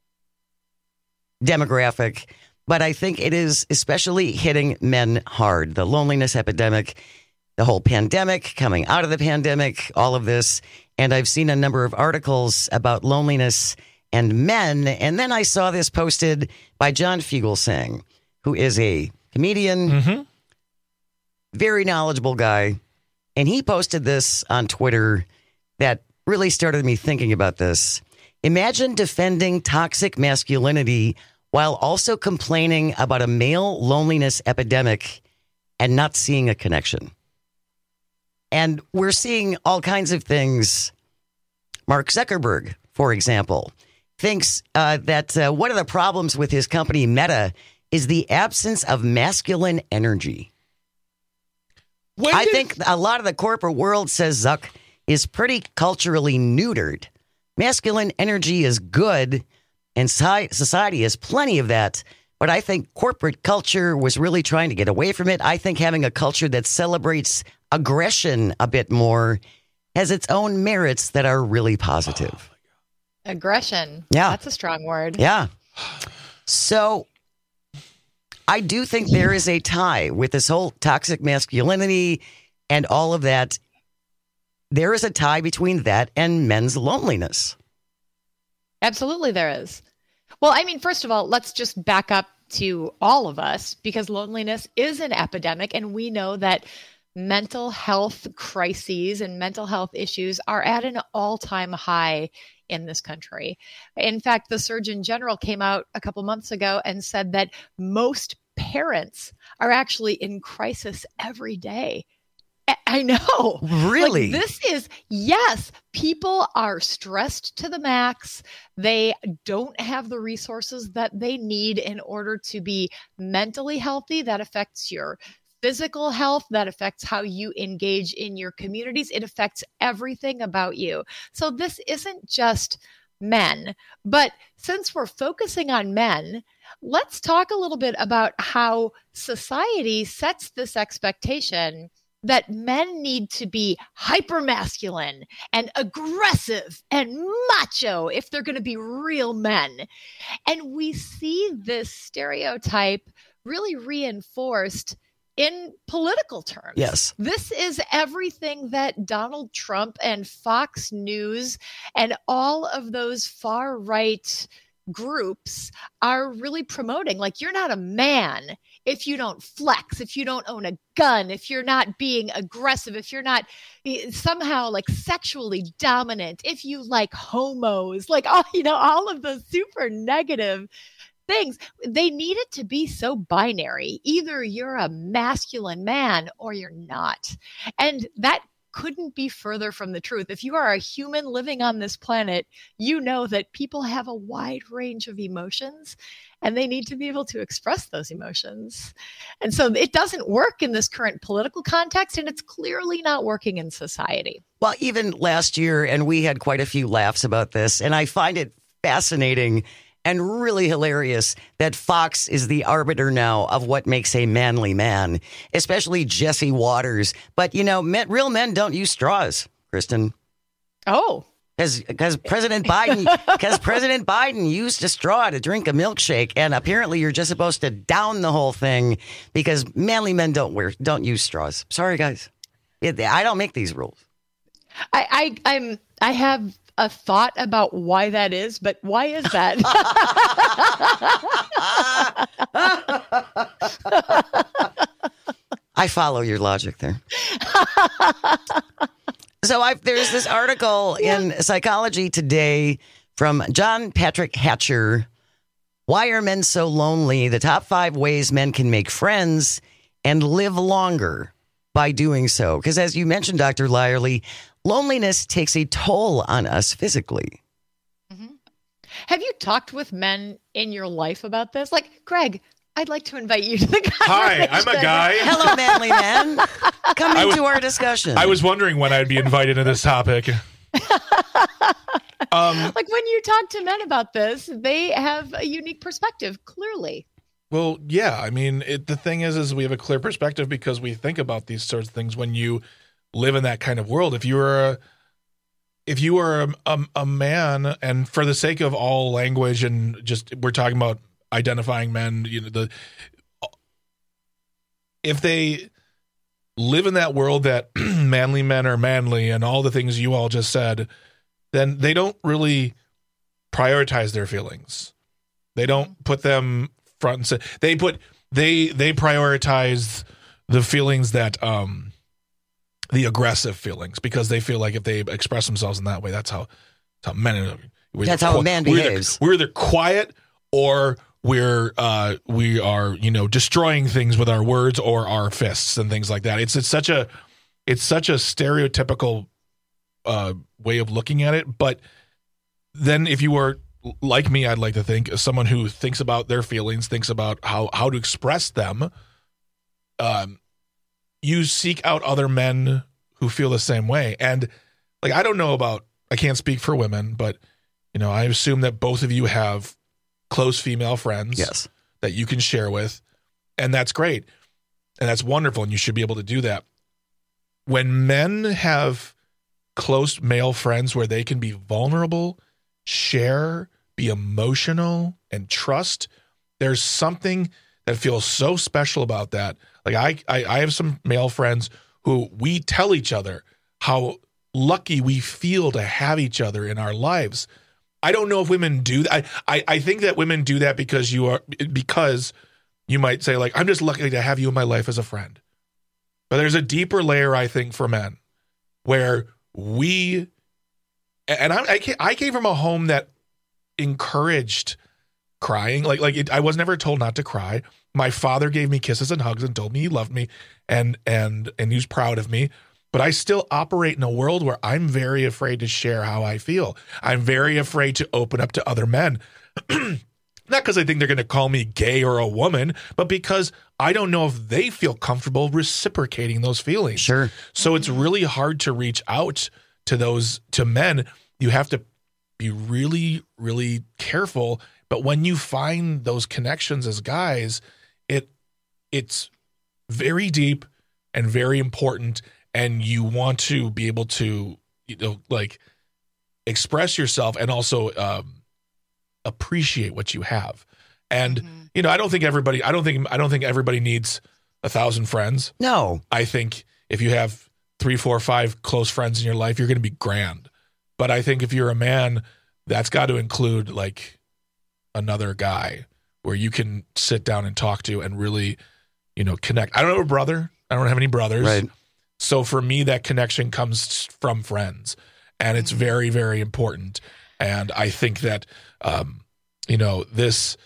demographic, but I think it is especially hitting men hard. The loneliness epidemic, the whole pandemic, coming out of the pandemic, all of this. And I've seen a number of articles about loneliness and men. And then I saw this posted by John Fugelsang, who is a comedian. Mm-hmm. Very knowledgeable guy. And he posted this on Twitter that really started me thinking about this. Imagine defending toxic masculinity while also complaining about a male loneliness epidemic and not seeing a connection. And we're seeing all kinds of things. Mark Zuckerberg, for example, thinks uh, that uh, one of the problems with his company Meta is the absence of masculine energy. When I did... think a lot of the corporate world, says Zuck, is pretty culturally neutered. Masculine energy is good, and society has plenty of that. But I think corporate culture was really trying to get away from it. I think having a culture that celebrates aggression a bit more has its own merits that are really positive. Oh, aggression. Yeah. That's a strong word. Yeah. So I do think there is a tie with this whole toxic masculinity and all of that. There is a tie between that and men's loneliness. Absolutely there is. Well, I mean, first of all, let's just back up to all of us, because loneliness is an epidemic, and we know that mental health crises and mental health issues are at an all-time high in this country. In fact, the Surgeon General came out a couple months ago and said that most parents are actually in crisis every day. I know. Really? Like, this is, yes, people are stressed to the max. They don't have the resources that they need in order to be mentally healthy. That affects your physical health. That affects how you engage in your communities. It affects everything about you. So this isn't just men. But since we're focusing on men, let's talk a little bit about how society sets this expectation that men need to be hypermasculine and aggressive and macho if they're going to be real men. And we see this stereotype really reinforced in political terms. Yes. This is everything that Donald Trump and Fox News and all of those far right groups are really promoting. Like, you're not a man if you don't flex, if you don't own a gun, if you're not being aggressive, if you're not somehow like sexually dominant, if you like homos, like, all, you know, all of those super negative things. They need it to be so binary. Either you're a masculine man or you're not. And that couldn't be further from the truth. If you are a human living on this planet, you know that people have a wide range of emotions and they need to be able to express those emotions. And so it doesn't work in this current political context, and it's clearly not working in society. Well, even last year, and we had quite a few laughs about this, and I find it fascinating and really hilarious that Fox is the arbiter now of what makes a manly man, especially Jesse Waters. But, you know, men, real men don't use straws, Kristen. Oh. Because President Biden, because President Biden used a straw to drink a milkshake, and apparently you're just supposed to down the whole thing because manly men don't wear, don't use straws. Sorry, guys. It, I don't make these rules. I, I, I'm, I have a thought about why that is, but why is that? I follow your logic there. So I've, there's this article yeah. in Psychology Today from John Patrick Hatcher. Why are men so lonely? The top five ways men can make friends and live longer by doing so. Because as you mentioned, Doctor Lyerly, loneliness takes a toll on us physically. Mm-hmm. Have you talked with men in your life about this? Like, Greg, I'd like to invite you to the conversation. Hi, I'm a guy. Hello, manly man. Come into was, our discussion. I was wondering when I'd be invited to this topic. um, like when you talk to men about this, they have a unique perspective, clearly. Well, yeah. I mean, it, the thing is, is we have a clear perspective because we think about these sorts of things when you live in that kind of world. If you were a, if you were a, a, a man, and for the sake of all language and just we're talking about identifying men, you know, the if they live in that world that manly men are manly and all the things you all just said, then they don't really prioritize their feelings. They don't put them front and center. They put they they prioritize the feelings that um the aggressive feelings, because they feel like if they express themselves in that way, that's how that's how men. That's how a man behaves. We're either, we're either quiet or we're uh, we are, you know, destroying things with our words or our fists and things like that. It's it's such a it's such a stereotypical uh, way of looking at it. But then, if you were like me, I'd like to think someone who thinks about their feelings, thinks about how how to express them. Um, you seek out other men who feel the same way, and like I don't know about I can't speak for women, but you know, I assume that both of you have close female friends yes. that you can share with, and that's great. And that's wonderful, and you should be able to do that. When men have close male friends where they can be vulnerable, share, be emotional, and trust, there's something that feels so special about that. Like I, I, I have some male friends who we tell each other how lucky we feel to have each other in our lives. I don't know if women do that. I, I, I think that women do that because you are because you might say, like, I'm just lucky to have you in my life as a friend. But there's a deeper layer, I think, for men where we, and I, I, came, I came from a home that encouraged crying. Like, like it, I was never told not to cry. My father gave me kisses and hugs and told me he loved me and and and he was proud of me. But I still operate in a world where I'm very afraid to share how I feel. I'm very afraid to open up to other men. Not because I think they're going to call me gay or a woman, but because I don't know if they feel comfortable reciprocating those feelings. Sure. So it's really hard to reach out to those, to men. You have to be really, really careful. But when you find those connections as guys, it it's very deep and very important, and you want to be able to, you know, like express yourself and also um, appreciate what you have. And mm-hmm. you know, I don't think everybody. I don't think. I don't think everybody needs a thousand friends. No, I think if you have three, four, five close friends in your life, you're going to be grand. But I think if you're a man, that's got to include like another guy where you can sit down and talk to and really, you know, connect. I don't have a brother. I don't have any brothers. Right. So for me, that connection comes from friends, and it's very, very important. And I think that, um, you know, this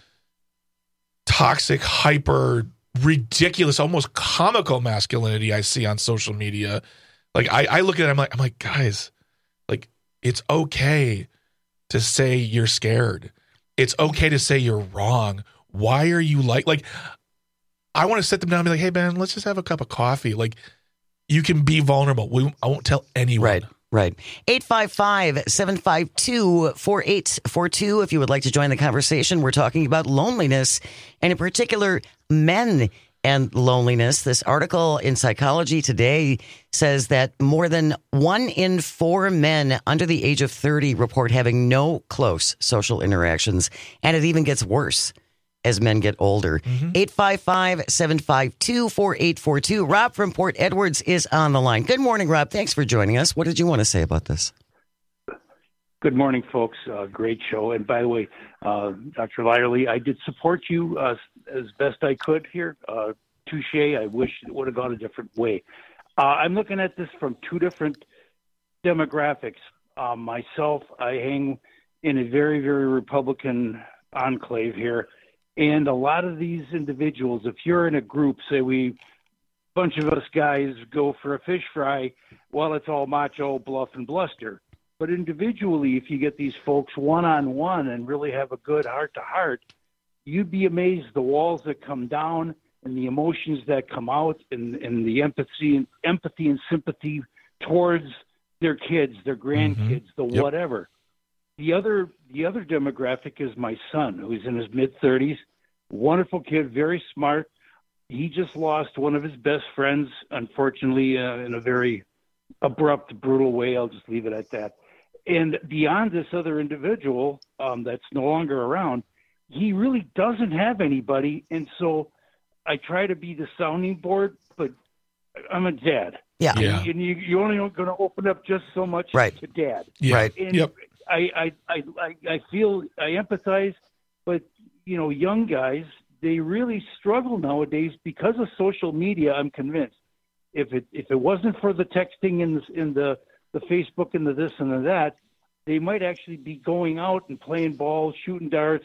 toxic, hyper, ridiculous, almost comical masculinity I see on social media, like I, I look at it, I'm like, I'm like, guys, like it's okay to say you're scared. It's okay to say you're wrong. Why are you like, like, I want to sit them down and be like, hey, man, let's just have a cup of coffee. Like, you can be vulnerable. We, I won't tell anyone. Right, right. eight five five, seven five two, four eight four two if you would like to join the conversation. We're talking about loneliness, and in particular, men and loneliness. This article in Psychology Today says that more than one in four men under the age of thirty report having no close social interactions, and it even gets worse as men get older. Mm-hmm. eight five five, seven five two, four eight four two. Rob from Port Edwards is on the line. Good morning, Rob. Thanks for joining us. What did you want to say about this? Good morning, folks. Uh, great show. And by the way, uh, Doctor Lyerly, I did support you uh, as best I could here. Uh, touche. I wish it would have gone a different way. Uh, I'm looking at this from two different demographics. Uh, myself, I hang in a very, very Republican enclave here. And a lot of these individuals, if you're in a group, say we, bunch of us guys go for a fish fry, well, it's all macho, bluff, and bluster. But individually, if you get these folks one-on-one and really have a good heart-to-heart, you'd be amazed the walls that come down and the emotions that come out and, and the empathy and empathy and sympathy towards their kids, their grandkids, mm-hmm. the yep. whatever. The other the other demographic is my son, who's in his mid-thirties, wonderful kid, very smart. He just lost one of his best friends, unfortunately, uh, in a very abrupt, brutal way. I'll just leave it at that. And beyond this other individual um, that's no longer around, he really doesn't have anybody. And so I try to be the sounding board, but I'm a dad. Yeah. And, yeah. and you, you're only going to open up just so much right. to dad. Yeah. Right. And yep. I, I, I, I feel, I empathize, but, you know, young guys, they really struggle nowadays because of social media. I'm convinced if it, if it wasn't for the texting and the, in the, the Facebook and the this and the that, they might actually be going out and playing ball, shooting darts,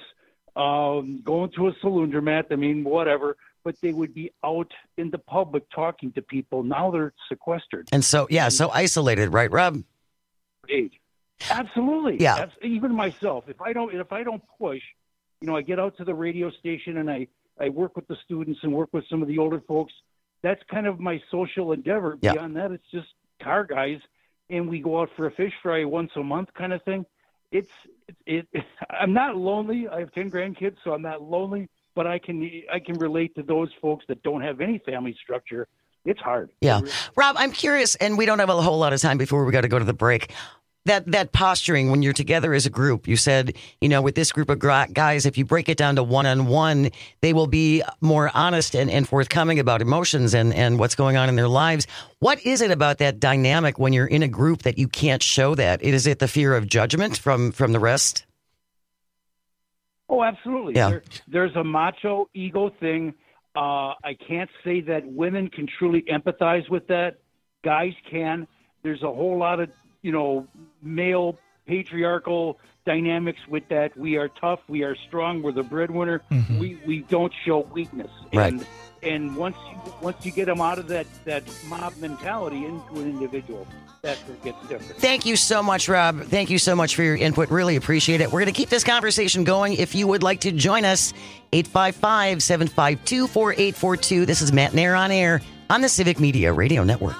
um, going to a saloon mat. I mean, whatever, but they would be out in the public talking to people. Now they're sequestered. And so, yeah, so isolated, right, Rob? Age. Absolutely. Yeah. Abs- even myself, if I don't, if I don't push, you know, I get out to the radio station and I, I work with the students and work with some of the older folks. That's kind of my social endeavor. Yeah. Beyond that, it's just car guys, and we go out for a fish fry once a month kind of thing. It's, it, it I'm not lonely. I have ten grandkids, so I'm not lonely, but I can, I can relate to those folks that don't have any family structure. It's hard. Yeah. Rob, I'm curious, and we don't have a whole lot of time before we got to go to the break. That that posturing when you're together as a group, you said, you know, with this group of guys, if you break it down to one-on-one, they will be more honest and, and forthcoming about emotions and, and what's going on in their lives. What is it about that dynamic when you're in a group that you can't show that? Is it the fear of judgment from, from the rest? Oh, absolutely. Yeah. There, there's a macho ego thing. Uh, I can't say that women can truly empathize with that. Guys can. There's a whole lot of, you know, male patriarchal dynamics with that. We are tough. We are strong. We're the breadwinner. Mm-hmm. We we don't show weakness. Right. And, and once you once you get them out of that, that mob mentality into an individual, that's where it gets different. Thank you so much, Rob. Thank you so much for your input. Really appreciate it. We're going to keep this conversation going. If you would like to join us, eight five five, seven five two, four eight four two. This is Matt Nair on Air on the Civic Media Radio Network.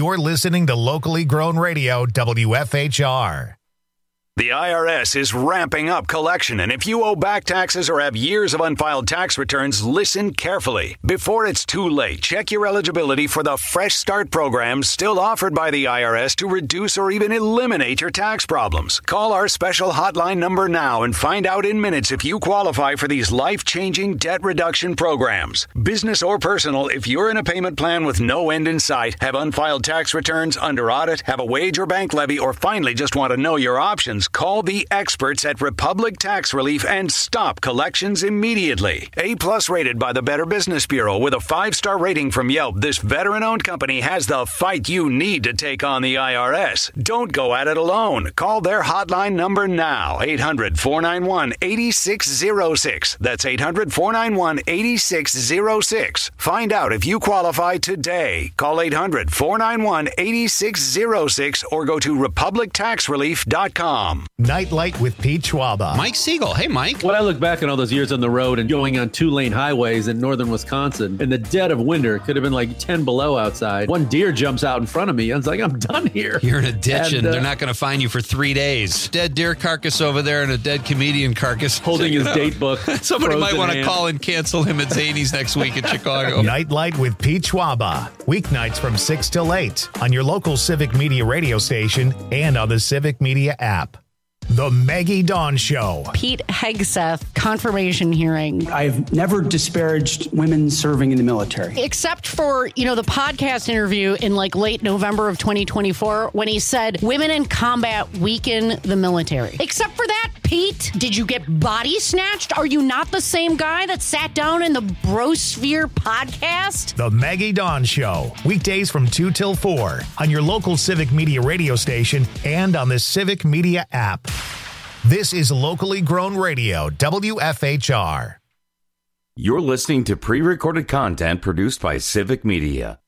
You're listening to locally grown radio W F H R. The I R S is ramping up collection, and if you owe back taxes or have years of unfiled tax returns, listen carefully. Before it's too late, check your eligibility for the Fresh Start program still offered by the I R S to reduce or even eliminate your tax problems. Call our special hotline number now and find out in minutes if you qualify for these life-changing debt reduction programs. Business or personal, if you're in a payment plan with no end in sight, have unfiled tax returns, under audit, have a wage or bank levy, or finally just want to know your options, call the experts at Republic Tax Relief and stop collections immediately. A-plus rated by the Better Business Bureau with a five-star rating from Yelp, this veteran-owned company has the fight you need to take on the I R S. Don't go at it alone. Call their hotline number now, eight hundred, four nine one, eight six zero six. That's eight hundred, four nine one, eight six zero six. Find out if you qualify today. Call eight hundred, four nine one, eight six zero six or go to republic tax relief dot com. Nightlight with Pete Schwaba. Mike Siegel. Hey, Mike. When I look back on all those years on the road and going on two-lane highways in northern Wisconsin, in the dead of winter, it could have been like ten below outside. One deer jumps out in front of me. I was like, I'm done here. You're in a ditch, and, and uh, they're not going to find you for three days. Dead deer carcass over there and a dead comedian carcass. Holding his date book. Somebody might want to hand. call and cancel him at Zany's next week in Chicago. Nightlight with Pete Schwaba. Weeknights from six till eight on your local Civic Media radio station and on the Civic Media app. The Maggie Dawn Show. Pete Hegseth confirmation hearing. I've never disparaged women serving in the military. Except for, you know, the podcast interview in like late November of twenty twenty-four when he said women in combat weaken the military. Except for that, Pete, did you get body snatched? Are you not the same guy that sat down in the Brosphere podcast? The Maggie Dawn Show. Weekdays from two till four on your local Civic Media radio station and on the Civic Media app. This is locally grown radio, W F H R. You're listening to pre-recorded content produced by Civic Media.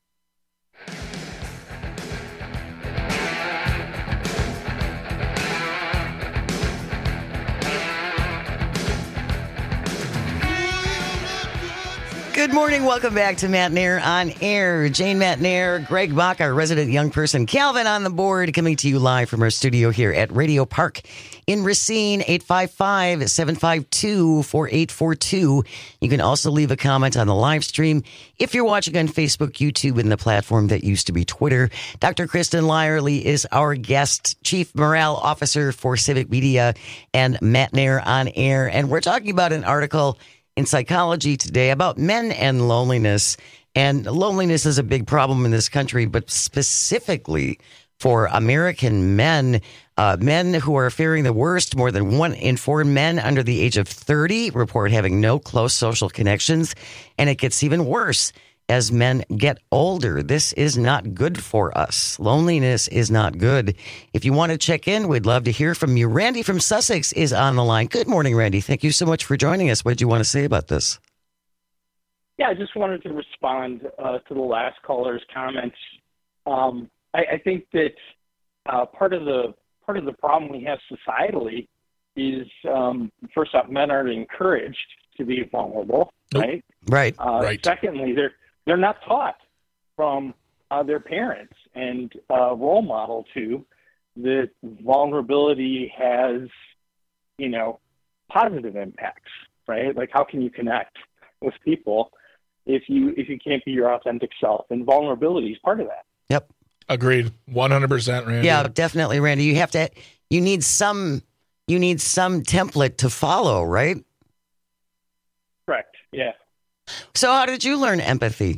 Good morning. Welcome back to Matt Nair on Air. Jane Matt Nair, Greg Bach, our resident young person, Calvin on the board, coming to you live from our studio here at Radio Park in Racine, eight five five, seven five two, four eight four two. You can also leave a comment on the live stream if you're watching on Facebook, YouTube, and the platform that used to be Twitter. Doctor Kristen Lyerly is our guest, Chief Morale Officer for Civic Media and Matt Nair on Air. And we're talking about an article in Psychology Today about men and loneliness. And loneliness is a big problem in this country, but specifically for American men, uh, men who are faring the worst. More than one in four men under the age of thirty report having no close social connections. And it gets even worse as men get older. This is not good for us. Loneliness is not good. If you want to check in, we'd love to hear from you. Randy from Sussex is on the line. Good morning, Randy. Thank you so much for joining us. What did you want to say about this? Yeah, I just wanted to respond uh, to the last caller's comments. Um, I, I think that uh, part of the part of the problem we have societally is, um, first off, men aren't encouraged to be vulnerable, nope. right? Right. Uh, right. Secondly, they're they're not taught from uh, their parents and uh, role model to that vulnerability has, you know, positive impacts, right? Like, how can you connect with people if you if you can't be your authentic self? And vulnerability is part of that. Yep. Agreed. one hundred percent, Randy. Yeah, definitely, Randy. You have to, you need some, you need some template to follow, right? Correct. Yeah. So how did you learn empathy?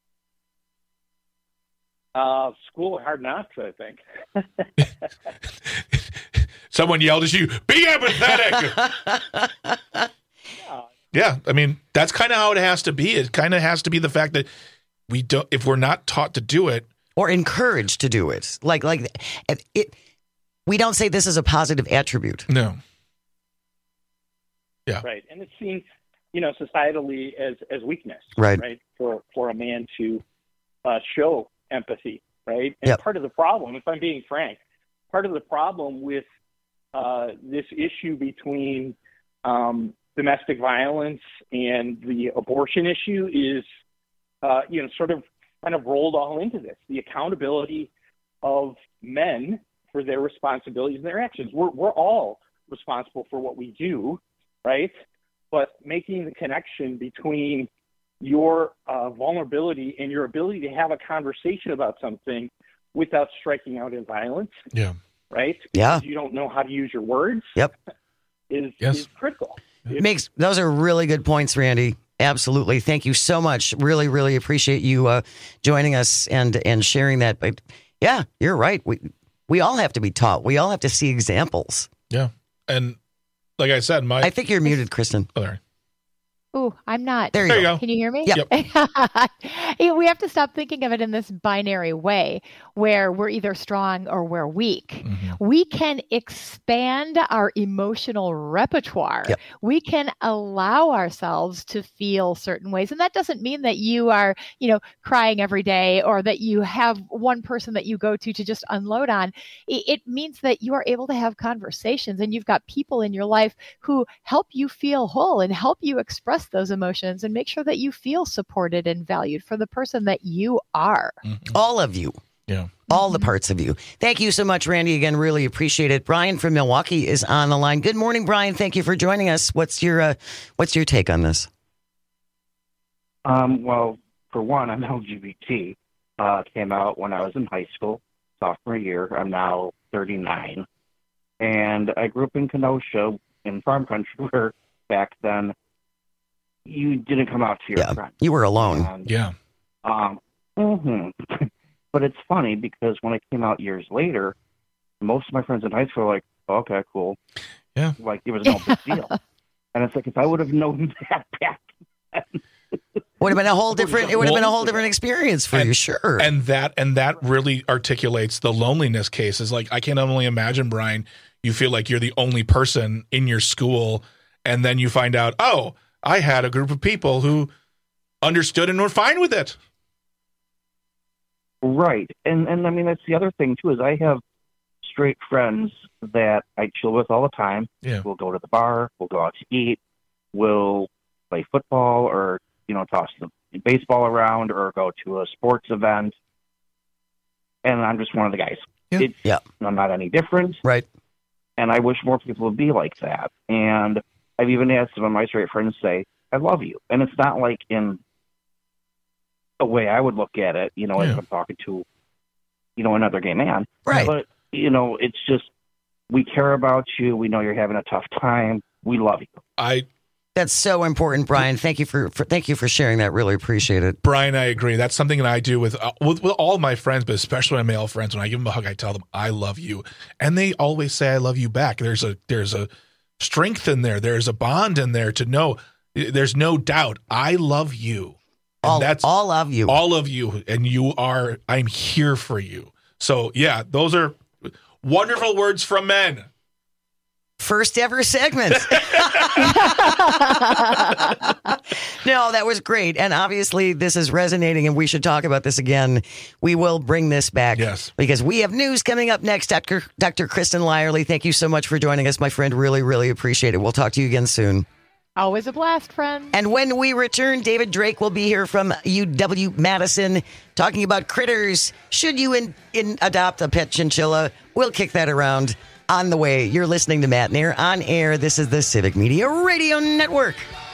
Uh, school of hard knocks, I think. Someone yelled at you, be empathetic. Yeah, I mean, that's kind of how it has to be. It kind of has to be the fact that we don't, if we're not taught to do it. Or encouraged to do it. Like, like it, it we don't say this is a positive attribute. No. Yeah. Right. And it's seen, you know, societally as, as weakness, right? right? For, for a man to uh, show empathy, right? And yep. part of the problem, if I'm being frank, part of the problem with uh, this issue between um, domestic violence and the abortion issue is, uh, you know, sort of kind of rolled all into this, the accountability of men for their responsibilities and their actions. We're, we're all responsible for what we do, right? But making the connection between your uh, vulnerability and your ability to have a conversation about something without striking out in violence, yeah, right? Yeah. Because you don't know how to use your words. Yep. Is, Yes. is critical. Makes those are really good points, Randy. Absolutely. Thank you so much. Really, really appreciate you uh, joining us and and sharing that. But yeah, you're right. We we all have to be taught. We all have to see examples. Yeah. And like I said, my I think you're muted, Kristen. Oh, there. Ooh, I'm not. There you, There you go. go. Can you hear me? Yep. Yeah, we have to stop thinking of it in this binary way where we're either strong or we're weak. Mm-hmm. We can expand our emotional repertoire. Yep. We can allow ourselves to feel certain ways. And that doesn't mean that you are, you know, crying every day or that you have one person that you go to to just unload on. It, it means that you are able to have conversations and you've got people in your life who help you feel whole and help you express those emotions and make sure that you feel supported and valued for the person that you are. Mm-hmm. All of you. Yeah. All the parts of you. Thank you so much, Randy. Again, really appreciate it. Brian from Milwaukee is on the line. Good morning, Brian. Thank you for joining us. What's your uh, what's your take on this? Um, well, for one, I'm L G B T. Uh, came out when I was in high school, sophomore year. I'm now thirty-nine. And I grew up in Kenosha in farm country where back then you didn't come out to your Yeah, friends. you were alone. And, Yeah. Um, mhm. But it's funny because when I came out years later, most of my friends in high school were like, okay, cool. Yeah. Like, it was no big deal. And it's like, if I would have known that back then. Would have been a whole different. It would have been a Well, whole different experience for and, you, sure. And that and that really articulates the loneliness case. Is like I can only imagine, Brian. You feel like you're the only person in your school, and then you find out, oh, I had a group of people who understood and were fine with it. Right. And and I mean, that's the other thing, too, is I have straight friends that I chill with all the time. Yeah. We'll go to the bar. We'll go out to eat. We'll play football or, you know, toss the baseball around or go to a sports event. And I'm just one of the guys. Yeah. It's, yeah. I'm not any different. Right. And I wish more people would be like that. And I've even had some of my straight friends say, I love you. And it's not like in a way I would look at it, you know, Yeah. if I'm talking to, you know, another gay man. Right. But, you know, it's just, we care about you. We know you're having a tough time. We love you. I That's so important, Brian. Thank you for, for thank you for sharing that. Really appreciate it. Brian, I agree. That's something that I do with, uh, with with all my friends, but especially my male friends. When I give them a hug, I tell them I love you, and they always say I love you back. There's a there's a strength in there. There's a bond in there to know. There's no doubt. I love you. And All, that's all of you. all of you, and you are. I'm here for you. So yeah, those are wonderful words from men. First ever segment. No, that was great. And obviously this is resonating and we should talk about this again. We will bring this back. Yes. Because we have news coming up next. Doctor Doctor Kristen Lyerly, thank you so much for joining us, my friend. Really, really appreciate it. We'll talk to you again soon. Always a blast, friend. And when we return, David Drake will be here from U W Madison talking about critters. Should you in, in adopt a pet chinchilla? We'll kick that around on the way. You're listening to Matt Nair on air. This is the Civic Media Radio Network.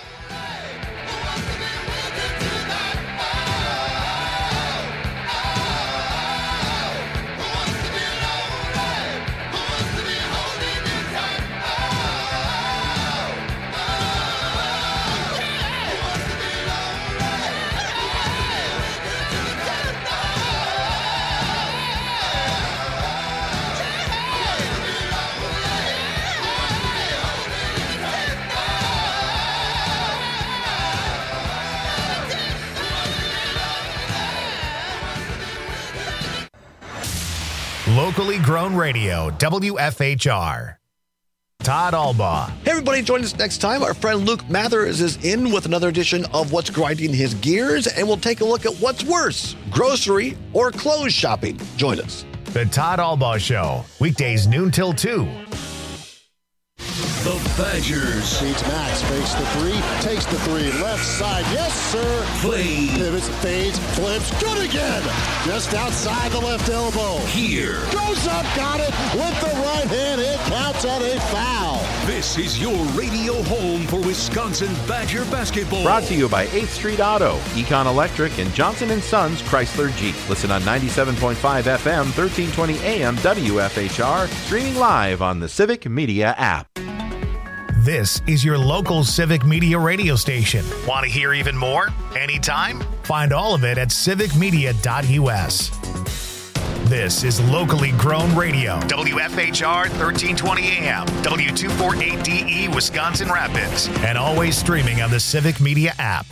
Locally grown radio, W F H R. Todd Albaugh. Hey, everybody, join us next time. Our friend Luke Mathers is in with another edition of What's Grinding His Gears, and we'll take a look at what's worse, grocery or clothes shopping. Join us. The Todd Albaugh Show, weekdays noon till two. The Badgers. Beats Max, fakes the three, takes the three, left side, yes sir. Play. Pivots, fades, flips, good again. Just outside the left elbow. Here. Goes up, got it with the right hand. It counts at a foul. This is your radio home for Wisconsin Badger basketball. Brought to you by eighth Street Auto, Econ Electric, and Johnson and Sons Chrysler Jeep. Listen on ninety-seven point five F M, thirteen twenty A M W F H R, streaming live on the Civic Media app. This is your local Civic Media radio station. Want to hear even more? Anytime? Find all of it at civic media dot U S. This is locally grown radio. W F H R thirteen twenty A M, W two forty-eight D E Wisconsin Rapids, and always streaming on the Civic Media app.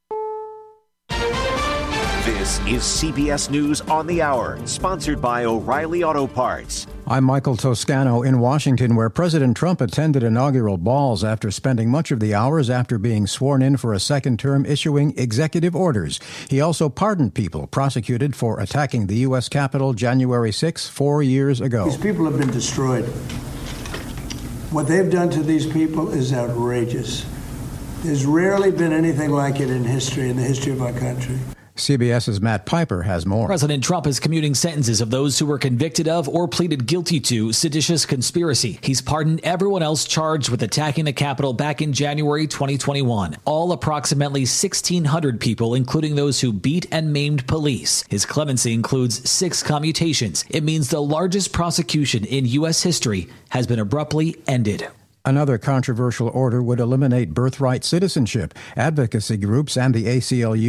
This is C B S News on the Hour, sponsored by O'Reilly Auto Parts. I'm Michael Toscano in Washington, where President Trump attended inaugural balls after spending much of the hours after being sworn in for a second term issuing executive orders. He also pardoned people prosecuted for attacking the U S Capitol January sixth, four years ago. These people have been destroyed. What they've done to these people is outrageous. There's rarely been anything like it in history, in the history of our country. CBS's Matt Piper has more. President Trump is commuting sentences of those who were convicted of or pleaded guilty to seditious conspiracy. He's pardoned everyone else charged with attacking the Capitol back in January twenty twenty-one. All approximately sixteen hundred people, including those who beat and maimed police. His clemency includes six commutations. It means the largest prosecution in U S history has been abruptly ended. Another controversial order would eliminate birthright citizenship. Advocacy groups and the A C L U